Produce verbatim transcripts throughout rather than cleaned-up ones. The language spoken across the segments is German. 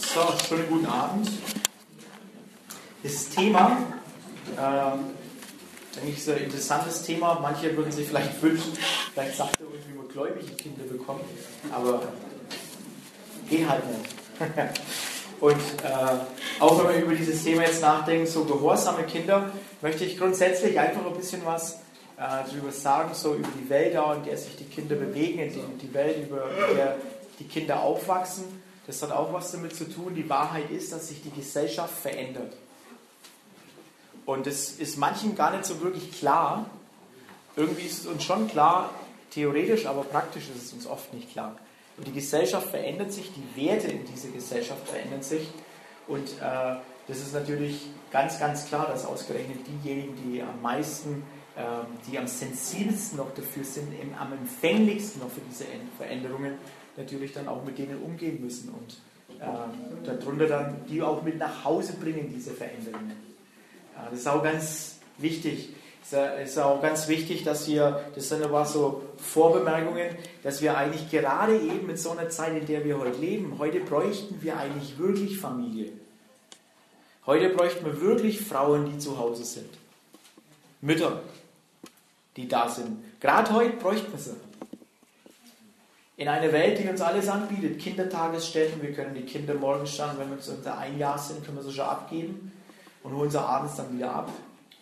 So, schönen guten Abend. Das Thema, äh, denke ich, ist ein interessantes Thema. Manche würden sich vielleicht wünschen, vielleicht sagt er irgendwie nur gläubige Kinder bekommen, aber geht halt nicht. Und äh, auch wenn wir über dieses Thema jetzt nachdenken, so gehorsame Kinder, möchte ich grundsätzlich einfach ein bisschen was äh, darüber sagen, so über die Welt, in der sich die Kinder bewegen, in die, die Welt, über der die Kinder aufwachsen. Das hat auch was damit zu tun. Die Wahrheit ist, dass sich die Gesellschaft verändert. Und das ist manchen gar nicht so wirklich klar. Irgendwie ist es uns schon klar, theoretisch, aber praktisch ist es uns oft nicht klar. Und die Gesellschaft verändert sich, die Werte in dieser Gesellschaft verändern sich. Und äh, das ist natürlich ganz, ganz klar, dass ausgerechnet diejenigen, die am meisten, äh, die am sensibelsten noch dafür sind, am empfänglichsten noch für diese Veränderungen, natürlich dann auch mit denen umgehen müssen und äh, darunter dann die auch mit nach Hause bringen, diese Veränderungen. Äh, das ist auch ganz wichtig. Es ist auch ganz wichtig, dass wir, das sind aber so Vorbemerkungen, dass wir eigentlich gerade eben in so einer Zeit, in der wir heute leben, heute bräuchten wir eigentlich wirklich Familie. Heute bräuchten wir wirklich Frauen, die zu Hause sind. Mütter, die da sind. Gerade heute bräuchten wir sie. In einer Welt, die uns alles anbietet, Kindertagesstätten, wir können die Kinder morgens schon, wenn wir zu unser ein Jahr sind, können wir sie schon abgeben und holen sie abends dann wieder ab.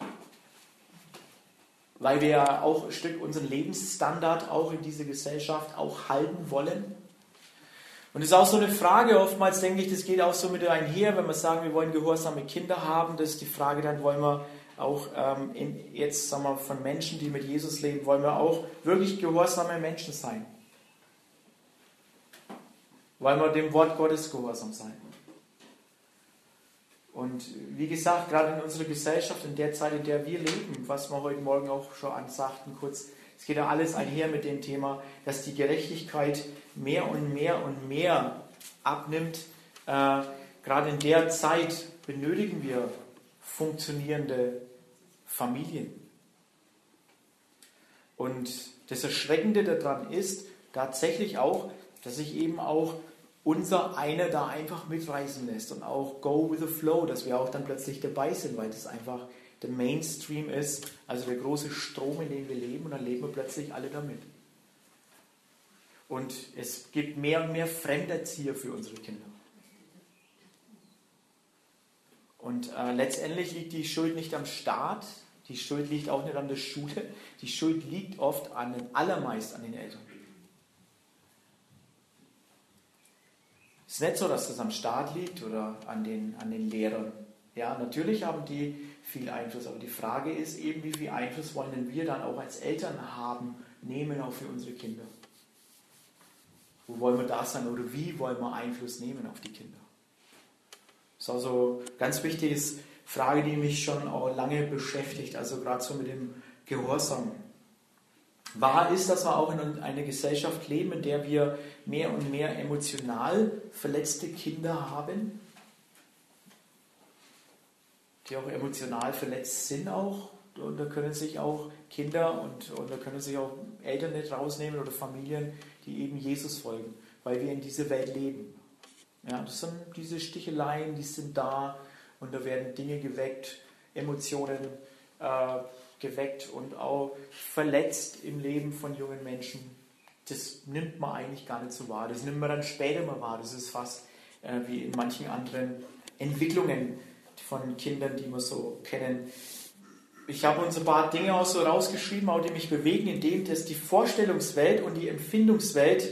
Weil wir ja auch ein Stück unseren Lebensstandard auch in dieser Gesellschaft auch halten wollen. Und es ist auch so eine Frage, oftmals denke ich, das geht auch so mit einher, wenn wir sagen, wir wollen gehorsame Kinder haben, das ist die Frage, dann wollen wir auch ähm, in, jetzt sagen wir, von Menschen, die mit Jesus leben, wollen wir auch wirklich gehorsame Menschen sein. Wollen wir dem Wort Gottes gehorsam sein. Und wie gesagt, gerade in unserer Gesellschaft, in der Zeit, in der wir leben, was wir heute Morgen auch schon ansagten, kurz, es geht ja alles einher mit dem Thema, dass die Gerechtigkeit mehr und mehr und mehr abnimmt. Äh, gerade in der Zeit benötigen wir funktionierende Familien. Und das Erschreckende daran ist tatsächlich auch, dass sich eben auch unser einer da einfach mitreißen lässt und auch go with the flow, dass wir auch dann plötzlich dabei sind, weil das einfach der Mainstream ist, also der große Strom, in dem wir leben, und dann leben wir plötzlich alle damit. Und es gibt mehr und mehr Fremderzieher für unsere Kinder. Und äh, letztendlich liegt die Schuld nicht am Staat, die Schuld liegt auch nicht an der Schule, die Schuld liegt oft an den allermeist an den Eltern. Es ist nicht so, dass das am Staat liegt oder an den, an den Lehrern. Ja, natürlich haben die viel Einfluss, aber die Frage ist eben, wie viel Einfluss wollen denn wir dann auch als Eltern haben, nehmen auch für unsere Kinder? Wo wollen wir da sein oder wie wollen wir Einfluss nehmen auf die Kinder? Das ist also eine ganz wichtige Frage, die mich schon auch lange beschäftigt, also gerade so mit dem Gehorsam. Wahr ist, dass wir auch in einer Gesellschaft leben, in der wir mehr und mehr emotional verletzte Kinder haben, die auch emotional verletzt sind auch. Und da können sich auch Kinder und, und da können sich auch Eltern nicht rausnehmen oder Familien, die eben Jesus folgen, weil wir in dieser Welt leben. Ja, das sind diese Sticheleien, die sind da und da werden Dinge geweckt, Emotionen äh, geweckt und auch verletzt im Leben von jungen Menschen. Das nimmt man eigentlich gar nicht so wahr. Das nimmt man dann später mal wahr. Das ist fast äh, wie in manchen anderen Entwicklungen von Kindern, die wir so kennen. Ich habe uns ein paar Dinge auch so rausgeschrieben, auch die mich bewegen, indem dass die Vorstellungswelt und die Empfindungswelt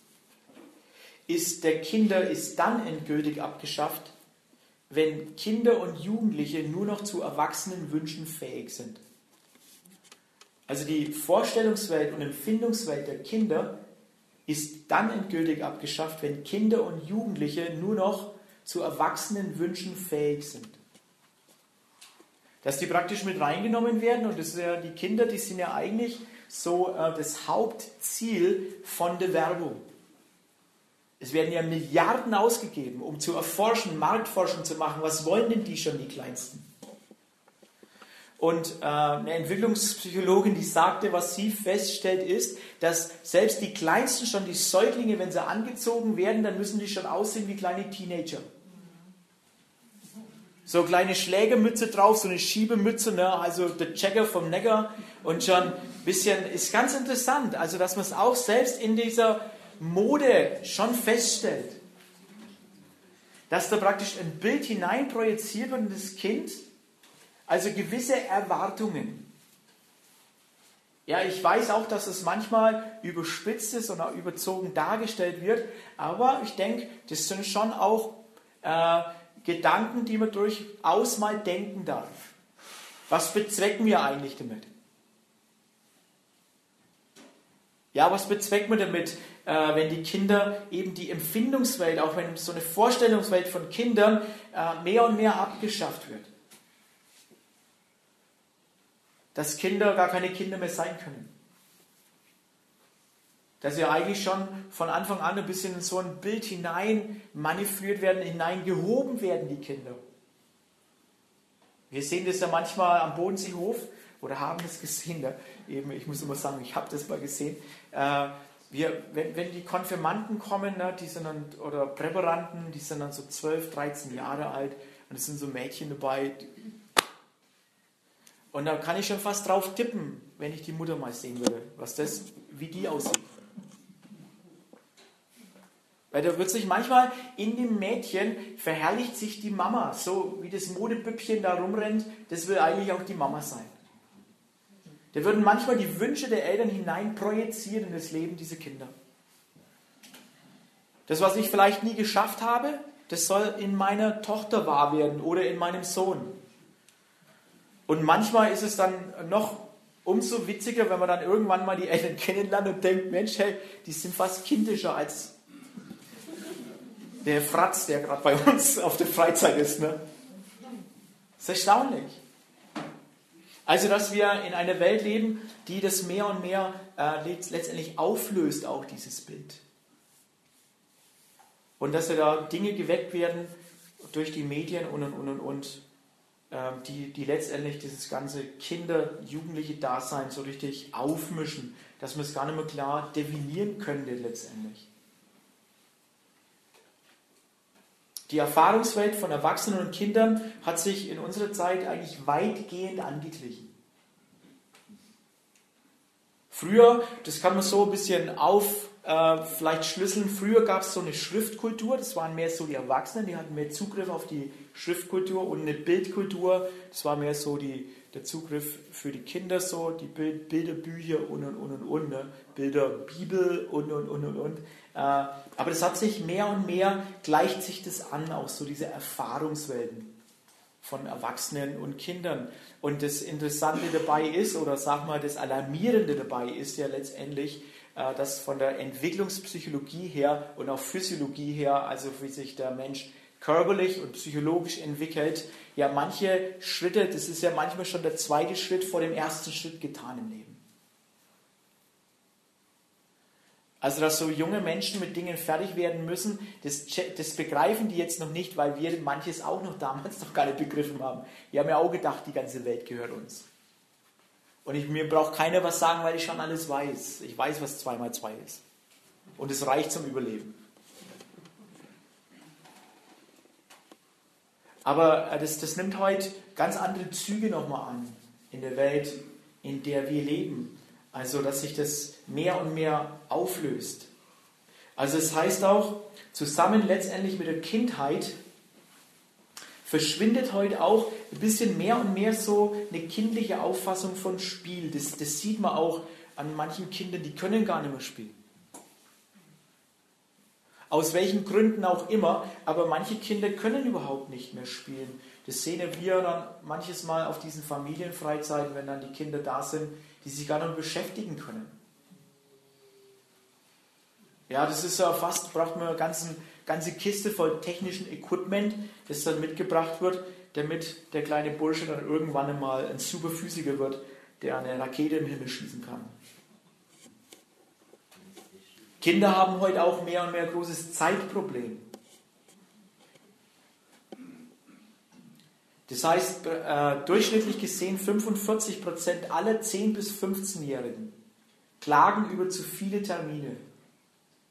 ist der Kinder ist dann endgültig abgeschafft, wenn Kinder und Jugendliche nur noch zu Erwachsenenwünschen fähig sind. Also die Vorstellungswelt und Empfindungswelt der Kinder ist dann endgültig abgeschafft, wenn Kinder und Jugendliche nur noch zu Erwachsenenwünschen fähig sind. Dass die praktisch mit reingenommen werden, und das ist ja, die Kinder, die sind ja eigentlich so äh, das Hauptziel von der Werbung. Es werden ja Milliarden ausgegeben, um zu erforschen, Marktforschung zu machen. Was wollen denn die schon, die Kleinsten? Und äh, eine Entwicklungspsychologin, die sagte, was sie feststellt, ist, dass selbst die Kleinsten schon, die Säuglinge, wenn sie angezogen werden, dann müssen die schon aussehen wie kleine Teenager. So eine kleine Schlägermütze drauf, so eine Schiebemütze, ne? Also der Checker vom Neckar und schon ein bisschen, ist ganz interessant, also dass man es auch selbst in dieser Mode schon feststellt, dass da praktisch ein Bild hineinprojiziert wird in das Kind, also gewisse Erwartungen. Ja, ich weiß auch, dass es manchmal überspitzt ist und auch überzogen dargestellt wird, aber ich denke, das sind schon auch äh, Gedanken, die man durchaus mal denken darf. Was bezwecken wir eigentlich damit? Ja, was bezwecken wir damit, äh, wenn die Kinder eben die Empfindungswelt, auch wenn so eine Vorstellungswelt von Kindern äh, mehr und mehr abgeschafft wird? Dass Kinder gar keine Kinder mehr sein können. Dass sie eigentlich schon von Anfang an ein bisschen in so ein Bild hinein manövriert werden, hineingehoben werden, die Kinder. Wir sehen das ja manchmal am Bodenseehof oder haben das gesehen. Da eben, ich muss immer sagen, ich habe das mal gesehen. Äh, wir, wenn, wenn die Konfirmanden kommen, ne, die sind dann, oder Präparanten, die sind dann so zwölf, dreizehn Jahre alt und es sind so Mädchen dabei. Und da kann ich schon fast drauf tippen, wenn ich die Mutter mal sehen würde, was das, wie die aussieht. Weil da wird sich manchmal in dem Mädchen verherrlicht sich die Mama, so wie das Modepüppchen da rumrennt, das will eigentlich auch die Mama sein. Da würden manchmal die Wünsche der Eltern hineinprojiziert in das Leben dieser Kinder. Das, was ich vielleicht nie geschafft habe, das soll in meiner Tochter wahr werden oder in meinem Sohn. Und manchmal ist es dann noch umso witziger, wenn man dann irgendwann mal die Eltern kennenlernt und denkt, Mensch, hey, die sind fast kindischer als der Fratz, der gerade bei uns auf der Freizeit ist. Ne? Das ist erstaunlich. Also, dass wir in einer Welt leben, die das mehr und mehr äh, letztendlich auflöst, auch dieses Bild. Und dass da Dinge geweckt werden durch die Medien und, und, und, und, und äh, die, die letztendlich dieses ganze Kinder-, jugendliche Dasein so richtig aufmischen, dass man es gar nicht mehr klar definieren könnte letztendlich. Die Erfahrungswelt von Erwachsenen und Kindern hat sich in unserer Zeit eigentlich weitgehend angeglichen. Früher, das kann man so ein bisschen auf, äh, vielleicht schlüsseln, früher gab es so eine Schriftkultur, das waren mehr so die Erwachsenen, die hatten mehr Zugriff auf die Schriftkultur, und eine Bildkultur, das war mehr so die, der Zugriff für die Kinder, so die Bild, Bilderbücher und und und und, und ne? Bilderbibel und und und und und. Aber das hat sich mehr und mehr, gleicht sich das an, auch so diese Erfahrungswelten von Erwachsenen und Kindern. Und das Interessante dabei ist, oder sag mal, das Alarmierende dabei ist ja letztendlich, dass von der Entwicklungspsychologie her und auch Physiologie her, also wie sich der Mensch körperlich und psychologisch entwickelt, ja manche Schritte, das ist ja manchmal schon der zweite Schritt vor dem ersten Schritt getan im Leben. Also, dass so junge Menschen mit Dingen fertig werden müssen, das, das begreifen die jetzt noch nicht, weil wir manches auch noch damals noch gar nicht begriffen haben. Wir haben ja auch gedacht, die ganze Welt gehört uns. Und ich, mir braucht keiner was sagen, weil ich schon alles weiß. Ich weiß, was zwei mal zwei ist. Und es reicht zum Überleben. Aber das, das nimmt heute ganz andere Züge nochmal an in der Welt, in der wir leben. Also, dass sich das mehr und mehr auflöst. Also, es heißt auch, zusammen letztendlich mit der Kindheit verschwindet heute auch ein bisschen mehr und mehr so eine kindliche Auffassung von Spiel. Das, das sieht man auch an manchen Kindern, die können gar nicht mehr spielen. Aus welchen Gründen auch immer, aber manche Kinder können überhaupt nicht mehr spielen. Das sehen wir dann manches Mal auf diesen Familienfreizeiten, wenn dann die Kinder da sind, die sich gar nicht beschäftigen können. Ja, das ist ja fast, braucht man eine ganze, ganze Kiste voll technischen Equipment, das dann mitgebracht wird, damit der kleine Bursche dann irgendwann einmal ein Superphysiker wird, der eine Rakete im Himmel schießen kann. Kinder haben heute auch mehr und mehr großes Zeitproblem. Das heißt, äh, durchschnittlich gesehen fünfundvierzig Prozent aller zehn- bis fünfzehnjährigen klagen über zu viele Termine.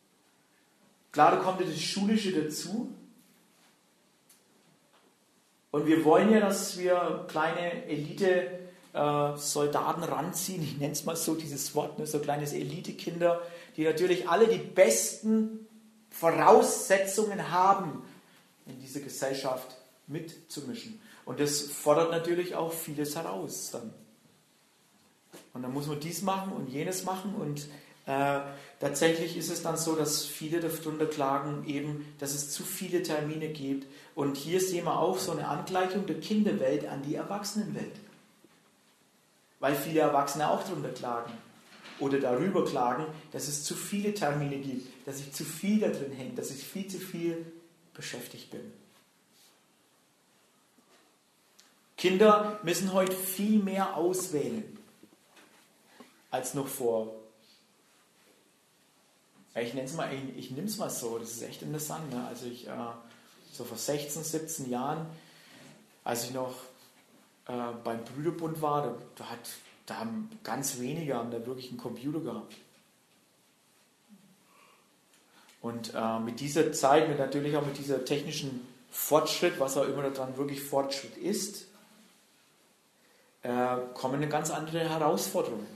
Klar, da kommt das Schulische dazu. Und wir wollen ja, dass wir kleine Elite-Soldaten ranziehen, ich nenne es mal so, dieses Wort, ne, so kleines Elite-Kinder, die natürlich alle die besten Voraussetzungen haben, in diese Gesellschaft mitzumischen. Und das fordert natürlich auch vieles heraus dann. Und dann muss man dies machen und jenes machen und äh, tatsächlich ist es dann so, dass viele darunter klagen, eben, dass es zu viele Termine gibt. Und hier sehen wir auch so eine Angleichung der Kinderwelt an die Erwachsenenwelt. Weil viele Erwachsene auch darunter klagen oder darüber klagen, dass es zu viele Termine gibt, dass ich zu viel da drin hänge, dass ich viel zu viel beschäftigt bin. Kinder müssen heute viel mehr auswählen als noch vor. Ich nenne es mal, ich, ich nehme es mal so, das ist echt interessant. Ne? Also ich, äh, so vor sechzehn, siebzehn Jahren, als ich noch äh, beim Brüderbund war, da, da, hat, da haben ganz wenige haben da wirklich einen Computer gehabt. Und äh, mit dieser Zeit, mit natürlich auch mit dieser technischen Fortschritt, was auch immer daran wirklich Fortschritt ist, äh, kommen eine ganz andere Herausforderungen.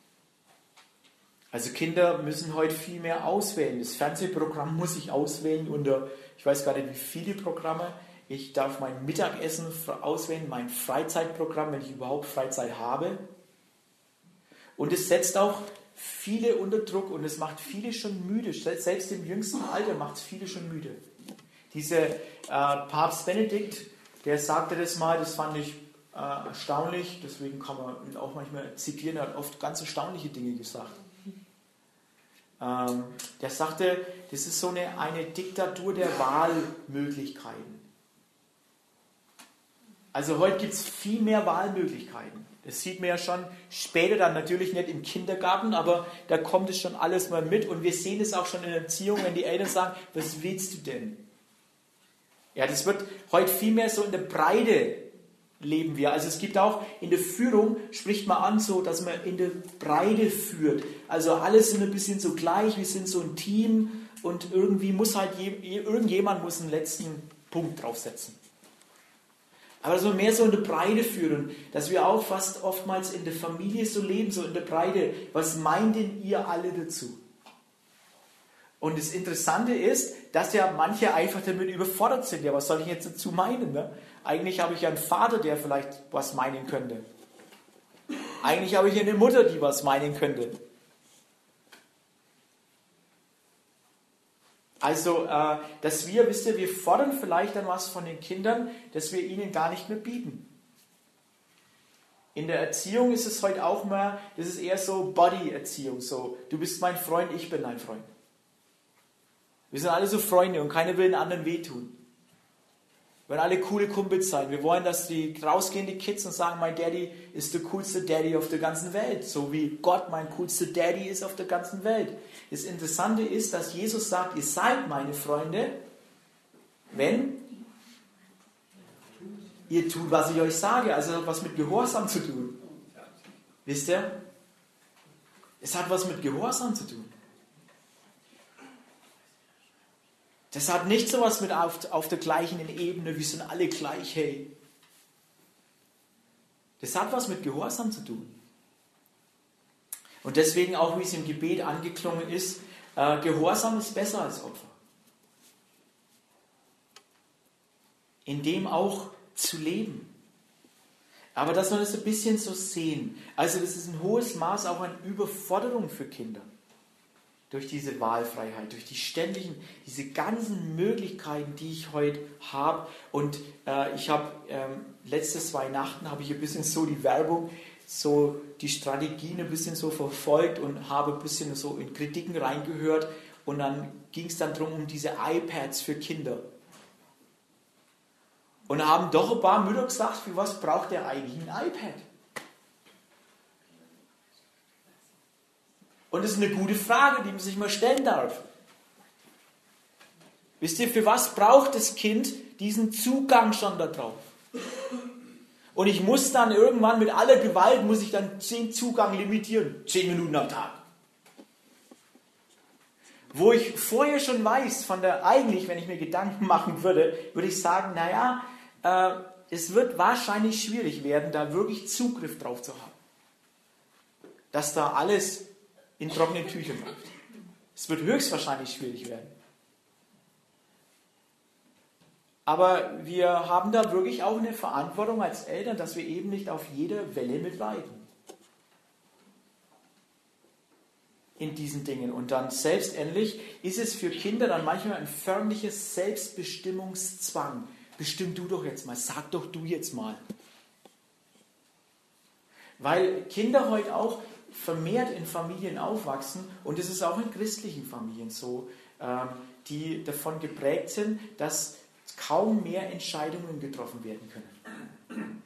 Also Kinder müssen heute viel mehr auswählen. Das Fernsehprogramm muss ich auswählen unter, ich weiß gar nicht wie viele Programme. Ich darf mein Mittagessen auswählen, mein Freizeitprogramm, wenn ich überhaupt Freizeit habe. Und es setzt auch viele unter Druck und es macht viele schon müde. Selbst im jüngsten Alter macht es viele schon müde. Dieser äh, Papst Benedikt, der sagte das mal, das fand ich äh, erstaunlich, deswegen kann man ihn auch manchmal zitieren, er hat oft ganz erstaunliche Dinge gesagt. Ähm, der sagte, das ist so eine, eine Diktatur der Wahlmöglichkeiten. Also heute gibt es viel mehr Wahlmöglichkeiten. Das sieht man ja schon später dann natürlich nicht im Kindergarten, aber da kommt es schon alles mal mit und wir sehen es auch schon in der Erziehung, wenn die Eltern sagen, was willst du denn? Ja, das wird heute viel mehr so in der Breite leben wir. Also es gibt auch in der Führung, spricht man an so, dass man in der Breite führt. Also alle sind ein bisschen so gleich, wir sind so ein Team und irgendwie muss halt je, irgendjemand muss einen letzten Punkt draufsetzen. Aber dass man mehr so in der Breite führen, dass wir auch fast oftmals in der Familie so leben, so in der Breite. Was meint denn ihr alle dazu? Und das Interessante ist, dass ja manche einfach damit überfordert sind. Ja, was soll ich jetzt dazu meinen? Ne? Eigentlich habe ich ja einen Vater, der vielleicht was meinen könnte. Eigentlich habe ich ja eine Mutter, die was meinen könnte. Also, äh, dass wir, wisst ihr, wir fordern vielleicht dann was von den Kindern, das wir ihnen gar nicht mehr bieten. In der Erziehung ist es heute auch mal, das ist eher so Body-Erziehung, so, du bist mein Freund, ich bin dein Freund. Wir sind alle so Freunde und keiner will den anderen wehtun. Wir wollen alle coole Kumpels sein. Wir wollen, dass die rausgehen, die Kids, und sagen, mein Daddy ist der coolste Daddy auf der ganzen Welt. So wie Gott mein coolster Daddy ist auf der ganzen Welt. Das Interessante ist, dass Jesus sagt, ihr seid meine Freunde, wenn ihr tut, was ich euch sage. Also es hat was mit Gehorsam zu tun. Wisst ihr? Es hat was mit Gehorsam zu tun. Das hat nicht so was mit auf, auf der gleichen Ebene, wir sind alle gleich, hey. Das hat was mit Gehorsam zu tun. Und deswegen auch, wie es im Gebet angeklungen ist, äh, Gehorsam ist besser als Opfer. In dem auch zu leben. Aber dass wir das ein bisschen so sehen. Also das ist ein hohes Maß auch an Überforderung für Kinder. Durch diese Wahlfreiheit, durch die ständigen, diese ganzen Möglichkeiten, die ich heute habe. Und äh, ich habe ähm, letztes Weihnachten habe ich ein bisschen so die Werbung, so die Strategien ein bisschen so verfolgt und habe ein bisschen so in Kritiken reingehört. Und dann ging es dann darum, um diese iPads für Kinder. Und da haben doch ein paar Mütter gesagt, für was braucht der eigentlich ein iPad? Und das ist eine gute Frage, die man sich mal stellen darf. Wisst ihr, für was braucht das Kind diesen Zugang schon da drauf? Und ich muss dann irgendwann mit aller Gewalt, muss ich dann den Zugang limitieren. Zehn Minuten am Tag. Wo ich vorher schon weiß, von der eigentlich, wenn ich mir Gedanken machen würde, würde ich sagen, naja, äh, es wird wahrscheinlich schwierig werden, da wirklich Zugriff drauf zu haben. Dass da alles in trockenen Tüchern läuft. Es wird höchstwahrscheinlich schwierig werden. Aber wir haben da wirklich auch eine Verantwortung als Eltern, dass wir eben nicht auf jede Welle mitreiten. In diesen Dingen. Und dann selbstendlich ist es für Kinder dann manchmal ein förmliches Selbstbestimmungszwang. Bestimm du doch jetzt mal, sag doch du jetzt mal. Weil Kinder heute auch vermehrt in Familien aufwachsen, und es ist auch in christlichen Familien so, die davon geprägt sind, dass kaum mehr Entscheidungen getroffen werden können.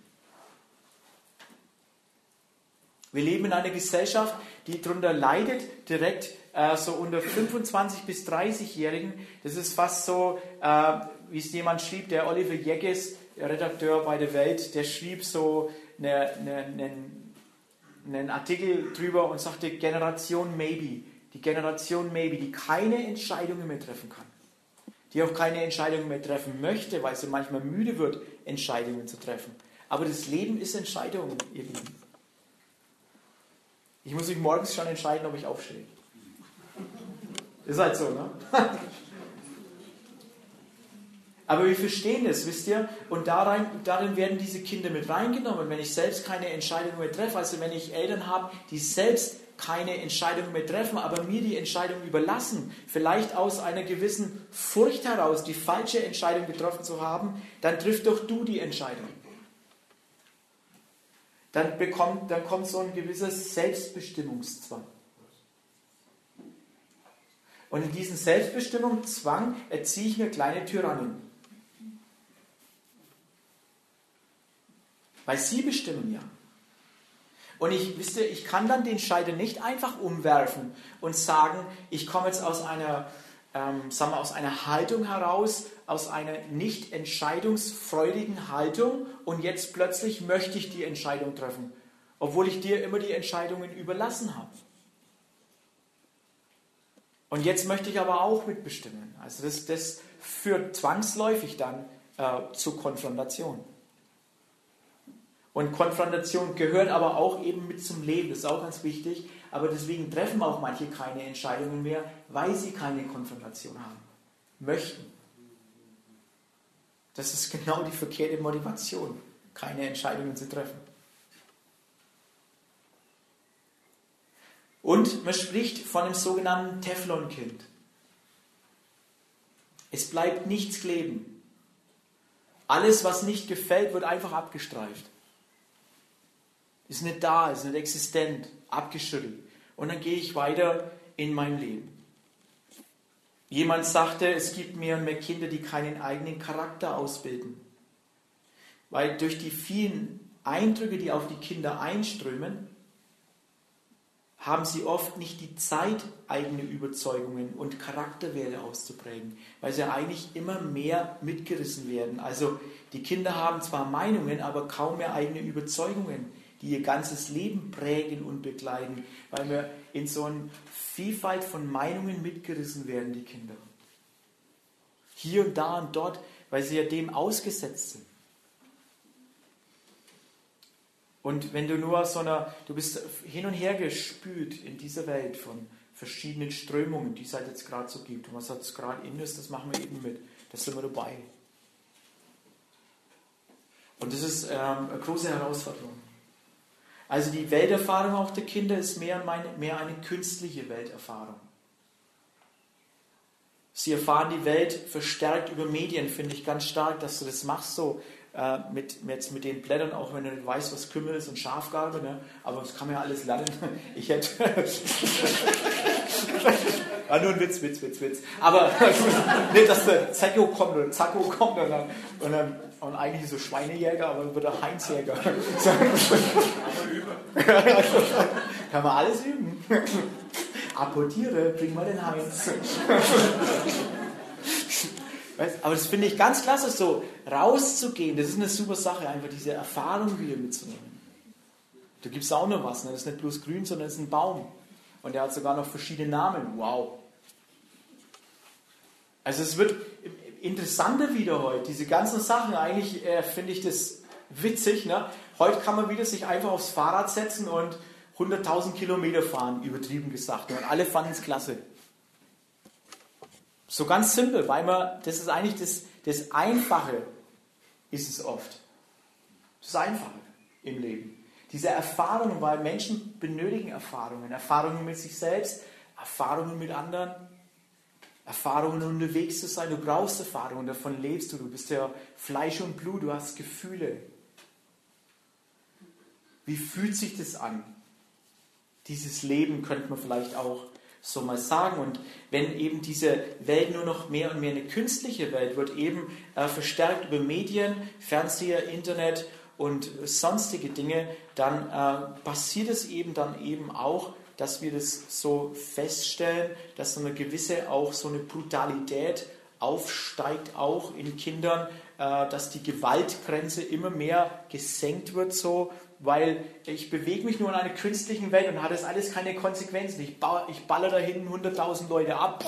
Wir leben in einer Gesellschaft, die darunter leidet, direkt äh, so unter fünfundzwanzig- bis dreißig-Jährigen. Das ist fast so, äh, wie es jemand schrieb, der Oliver Jegges, der Redakteur bei der Welt, der schrieb so eine, eine, einen, einen Artikel drüber und sagte, Generation Maybe. Die Generation Maybe, die keine Entscheidungen mehr treffen kann. Die auch keine Entscheidungen mehr treffen möchte, weil sie manchmal müde wird, Entscheidungen zu treffen. Aber das Leben ist Entscheidungen, ihr Lieben. Ich muss mich morgens schon entscheiden, ob ich aufstehe. Ist halt so, ne? Aber wir verstehen das, wisst ihr? Und darin, darin werden diese Kinder mit reingenommen, wenn ich selbst keine Entscheidungen mehr treffe. Also wenn ich Eltern habe, die selbst keine Entscheidungen mehr treffen, aber mir die Entscheidung überlassen, vielleicht aus einer gewissen Furcht heraus, die falsche Entscheidung getroffen zu haben, dann triff doch du die Entscheidung. Dann, bekommt, dann kommt so ein gewisser Selbstbestimmungszwang. Und in diesem Selbstbestimmungszwang erziehe ich mir kleine Tyrannen. Weil sie bestimmen ja. Und ich, wisst ihr, ich kann dann den Schalter nicht einfach umwerfen und sagen, ich komme jetzt aus einer, ähm, sagen wir, aus einer Haltung heraus, aus einer nicht entscheidungsfreudigen Haltung, und jetzt plötzlich möchte ich die Entscheidung treffen, obwohl ich dir immer die Entscheidungen überlassen habe. Und jetzt möchte ich aber auch mitbestimmen. Also das, das führt zwangsläufig dann äh, zur Konfrontation. Und Konfrontation gehört aber auch eben mit zum Leben, das ist auch ganz wichtig. Aber deswegen treffen auch manche keine Entscheidungen mehr, weil sie keine Konfrontation haben, möchten. Das ist genau die verkehrte Motivation, keine Entscheidungen zu treffen. Und man spricht von dem sogenannten Teflonkind. Es bleibt nichts kleben. Alles, was nicht gefällt, wird einfach abgestreift. Ist nicht da, ist nicht existent, abgeschüttelt. Und dann gehe ich weiter in mein Leben. Jemand sagte, es gibt mehr und mehr Kinder, die keinen eigenen Charakter ausbilden. Weil durch die vielen Eindrücke, die auf die Kinder einströmen, haben sie oft nicht die Zeit, eigene Überzeugungen und Charakterwerte auszuprägen, weil sie eigentlich immer mehr mitgerissen werden. Also die Kinder haben zwar Meinungen, aber kaum mehr eigene Überzeugungen, die ihr ganzes Leben prägen und begleiten, weil wir in so einer Vielfalt von Meinungen mitgerissen werden, die Kinder. Hier und da und dort, weil sie ja dem ausgesetzt sind. Und wenn du nur so einer, du bist hin und her gespült in dieser Welt von verschiedenen Strömungen, die es halt jetzt gerade so gibt. Und was jetzt gerade in ist, das machen wir eben mit. Das sind wir dabei. Und das ist ähm, eine große Herausforderung. Also die Welterfahrung auch der Kinder ist mehr, mehr eine künstliche Welterfahrung. Sie erfahren die Welt verstärkt über Medien, finde ich ganz stark, dass du das machst so äh, mit, mit, mit den Blättern, auch wenn du nicht weißt, was Kümmel ist und Schafgarbe, ne? Aber das kann man ja alles lernen. Ich hätte... ah, nur ein Witz, Witz, Witz, Witz. Aber nicht, dass der Zacko kommt oder Zacko kommt und dann... Und dann Und eigentlich ist er Schweinejäger, aber dann wird er Heinzjäger. Kann man alles üben. Apportiere, bring mal den Heinz. Aber das finde ich ganz klasse, so rauszugehen. Das ist eine super Sache, einfach diese Erfahrung wieder mitzunehmen. Da gibt es auch noch was. Ne? Das ist nicht bloß grün, sondern es ist ein Baum. Und der hat sogar noch verschiedene Namen. Wow. Also es wird... interessanter wieder heute. Diese ganzen Sachen, eigentlich äh, finde ich das witzig. Ne? Heute kann man wieder sich einfach aufs Fahrrad setzen und hunderttausend Kilometer fahren, übertrieben gesagt. Und alle fanden es klasse. So ganz simpel, weil man, das ist eigentlich das, das Einfache, ist es oft. Das Einfache im Leben. Diese Erfahrungen, weil Menschen benötigen Erfahrungen. Erfahrungen mit sich selbst, Erfahrungen mit anderen, Erfahrungen unterwegs zu sein. Du brauchst Erfahrungen, davon lebst du. Du bist ja Fleisch und Blut, du hast Gefühle. Wie fühlt sich das an? Dieses Leben könnte man vielleicht auch so mal sagen. Und wenn eben diese Welt nur noch mehr und mehr eine künstliche Welt wird, eben äh, verstärkt über Medien, Fernseher, Internet und sonstige Dinge, dann äh, passiert es eben dann eben auch, dass wir das so feststellen, dass so eine gewisse auch so eine Brutalität aufsteigt auch in Kindern, äh, dass die Gewaltgrenze immer mehr gesenkt wird so, weil ich bewege mich nur in einer künstlichen Welt und hat das alles keine Konsequenzen. Ich, ba- ich baller da hinten hunderttausend Leute ab.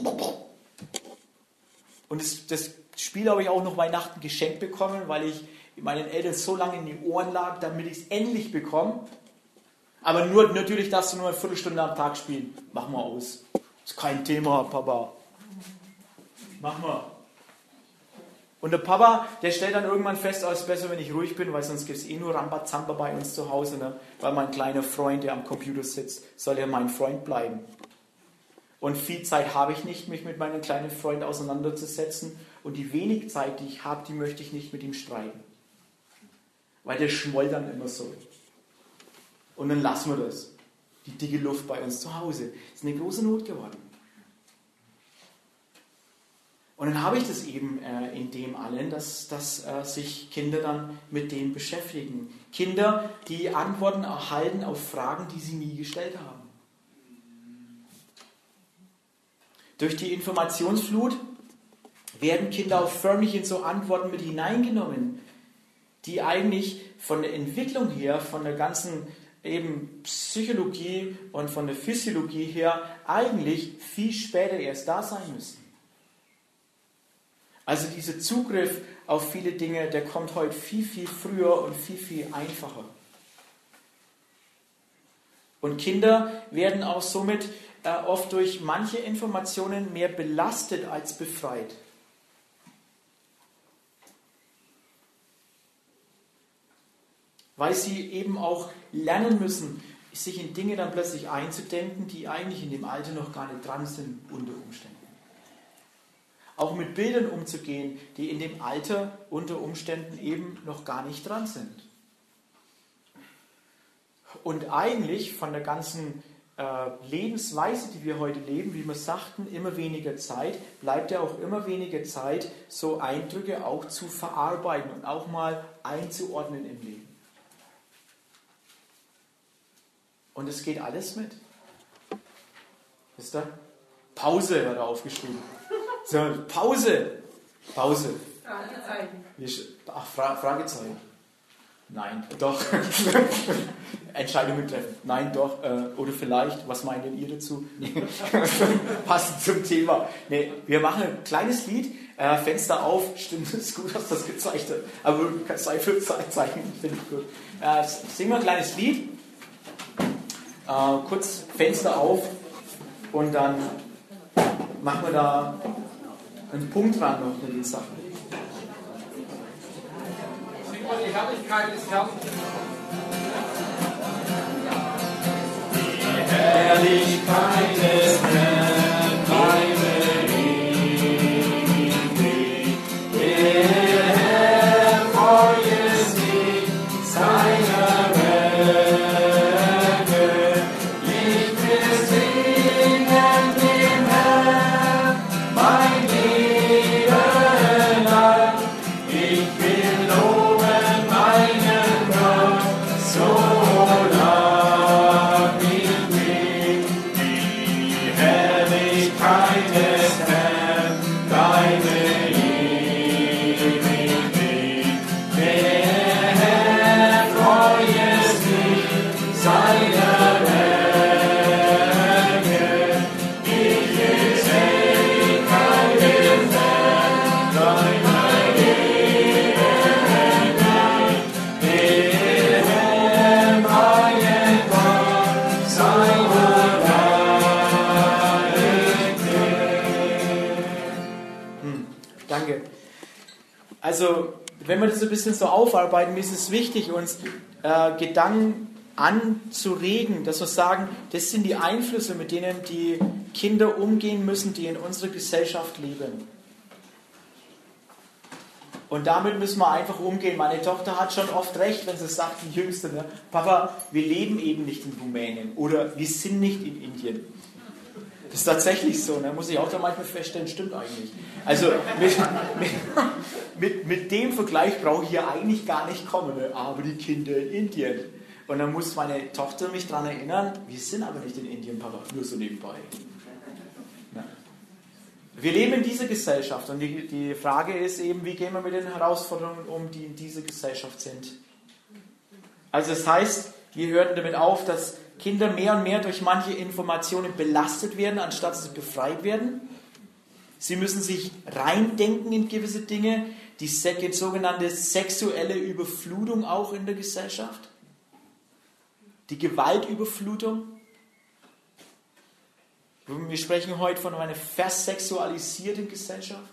Und das, das Spiel habe ich auch noch Weihnachten geschenkt bekommen, weil ich meinen Eltern so lange in die Ohren lag, damit ich es endlich bekomme. Aber nur, natürlich darfst du nur eine Viertelstunde am Tag spielen. Mach mal aus. Ist kein Thema, Papa. Mach mal. Und der Papa, der stellt dann irgendwann fest, oh, es ist besser, wenn ich ruhig bin, weil sonst gibt es eh nur Rambazamba bei uns zu Hause. Ne? Weil mein kleiner Freund, der am Computer sitzt, soll ja mein Freund bleiben. Und viel Zeit habe ich nicht, mich mit meinem kleinen Freund auseinanderzusetzen. Und die wenig Zeit, die ich habe, die möchte ich nicht mit ihm streiten. Weil der schmollt dann immer so. Und dann lassen wir das. Die dicke Luft bei uns zu Hause. Das ist eine große Not geworden. Und dann habe ich das eben äh, in dem allen, dass, dass äh, sich Kinder dann mit dem beschäftigen. Kinder, die Antworten erhalten auf Fragen, die sie nie gestellt haben. Durch die Informationsflut werden Kinder auch förmlich in so Antworten mit hineingenommen, die eigentlich von der Entwicklung her, von der ganzen eben Psychologie und von der Physiologie her eigentlich viel später erst da sein müssen. Also dieser Zugriff auf viele Dinge, der kommt heute viel, viel früher und viel, viel einfacher. Und Kinder werden auch somit äh, oft durch manche Informationen mehr belastet als befreit. Weil sie eben auch lernen müssen, sich in Dinge dann plötzlich einzudenken, die eigentlich in dem Alter noch gar nicht dran sind unter Umständen. Auch mit Bildern umzugehen, die in dem Alter unter Umständen eben noch gar nicht dran sind. Und eigentlich von der ganzen äh, Lebensweise, die wir heute leben, wie wir sagten, immer weniger Zeit, bleibt ja auch immer weniger Zeit, so Eindrücke auch zu verarbeiten und auch mal einzuordnen im Leben. Und es geht alles mit. Wisst ihr? Pause hat er aufgeschrieben. So, Pause. Pause. Fragezeichen. Ach, Fra- Fragezeichen. Nein, doch. Entscheidungen treffen. Nein, doch. Äh, oder vielleicht, was meint denn ihr dazu? Nee. Passend zum Thema. Nee, wir machen ein kleines Lied. Äh, Fenster auf. Stimmt, es ist gut, dass das gezeigt hat. Aber sei für Zeichen, finde ich gut. Äh, singen wir ein kleines Lied. Äh, kurz Fenster auf. Und dann machen wir da einen Punkt dran noch mit den Sachen. Sieht man die Herrlichkeit des Herrn. Die Herrlichkeit des Herrn bleibe ewig. Der Herr freue sich seiner Werke. Ich will singen dem Herrn mein Leben lang. Ich will loben meinen Gott so lang ich will. Die Also, wenn wir das ein bisschen so aufarbeiten, ist es wichtig, uns äh, Gedanken anzuregen, dass wir sagen, das sind die Einflüsse, mit denen die Kinder umgehen müssen, die in unserer Gesellschaft leben. Und damit müssen wir einfach umgehen. Meine Tochter hat schon oft recht, wenn sie sagt, die Jüngste, ne? Papa, wir leben eben nicht in Rumänien oder wir sind nicht in Indien. Das ist tatsächlich so, da ne? muss ich auch da manchmal feststellen, stimmt eigentlich. Also mit, mit, mit, mit dem Vergleich brauche ich hier eigentlich gar nicht kommen, ne? Aber die Kinder in Indien. Und dann muss meine Tochter mich daran erinnern, wir sind aber nicht in Indien, Papa, nur so nebenbei. Ja. Wir leben in dieser Gesellschaft und die, die Frage ist eben, wie gehen wir mit den Herausforderungen um, die in dieser Gesellschaft sind. Also das heißt, wir hören damit auf, dass Kinder mehr und mehr durch manche Informationen belastet werden, anstatt dass sie befreit werden. Sie müssen sich reindenken in gewisse Dinge, die sogenannte sexuelle Überflutung auch in der Gesellschaft. Die Gewaltüberflutung. Wir sprechen heute von einer versexualisierten Gesellschaft,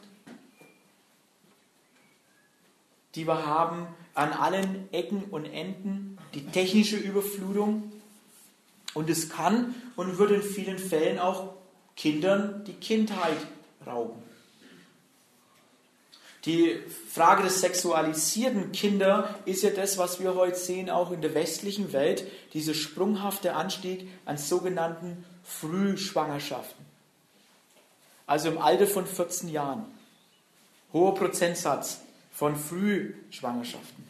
die wir haben an allen Ecken und Enden. Die technische Überflutung. Und es kann und wird in vielen Fällen auch Kindern die Kindheit rauben. Die Frage des sexualisierten Kinder ist ja das, was wir heute sehen, auch in der westlichen Welt, dieser sprunghafte Anstieg an sogenannten Frühschwangerschaften. Also im Alter von vierzehn Jahren. Hoher Prozentsatz von Frühschwangerschaften.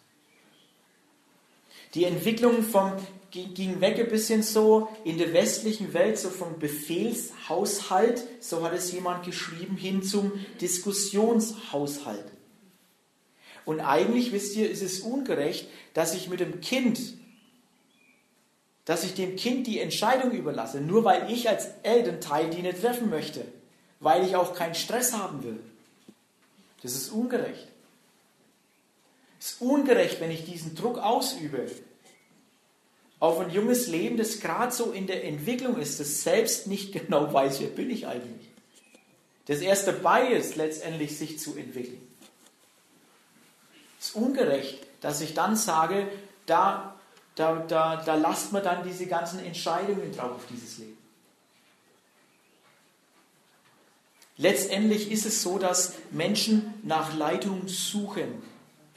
Die Entwicklung vom, ging weg ein bisschen so in der westlichen Welt, so vom Befehlshaushalt, so hat es jemand geschrieben, hin zum Diskussionshaushalt. Und eigentlich, wisst ihr, ist es ungerecht, dass ich mit dem Kind, dass ich dem Kind die Entscheidung überlasse, nur weil ich als Elternteil die nicht treffen möchte, weil ich auch keinen Stress haben will. Das ist ungerecht. Es ist ungerecht, wenn ich diesen Druck ausübe auf ein junges Leben, das gerade so in der Entwicklung ist, das selbst nicht genau weiß, wer bin ich eigentlich. Das erst dabei ist, letztendlich sich zu entwickeln. Es ist ungerecht, dass ich dann sage, da, da, da, da lasst man dann diese ganzen Entscheidungen drauf auf dieses Leben. Letztendlich ist es so, dass Menschen nach Leitung suchen.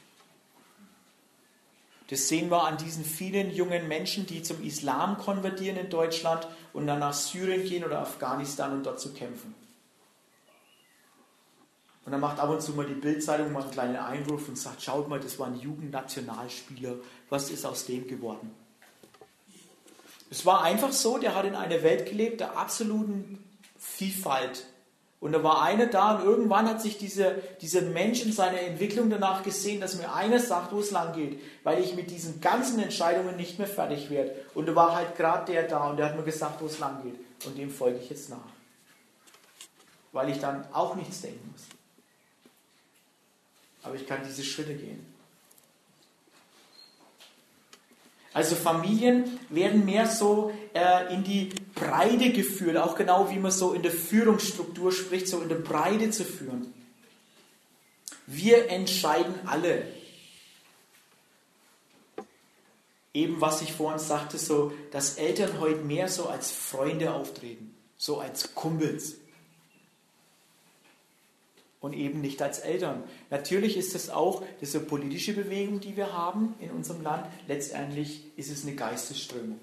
Das sehen wir an diesen vielen jungen Menschen, die zum Islam konvertieren in Deutschland und dann nach Syrien gehen oder Afghanistan, um dort zu kämpfen. Und dann macht ab und zu mal die Bild-Zeitung mal einen kleinen Einwurf und sagt, schaut mal, das war ein Jugendnationalspieler, was ist aus dem geworden? Es war einfach so, der hat in einer Welt gelebt, der absoluten Vielfalt. Und da war einer da und irgendwann hat sich dieser, dieser Mensch in seiner Entwicklung danach gesehen, dass mir einer sagt, wo es lang geht, weil ich mit diesen ganzen Entscheidungen nicht mehr fertig werde. Und da war halt gerade der da und der hat mir gesagt, wo es lang geht. Und dem folge ich jetzt nach. Weil ich dann auch nichts denken muss. Aber ich kann diese Schritte gehen. Also Familien werden mehr so äh, in die Breite geführt, auch genau wie man so in der Führungsstruktur spricht, so in der Breite zu führen. Wir entscheiden alle. Eben was ich vorhin sagte, so, dass Eltern heute mehr so als Freunde auftreten, so als Kumpels. Und eben nicht als Eltern. Natürlich ist es auch diese politische Bewegung, die wir haben in unserem Land. Letztendlich ist es eine Geistesströmung.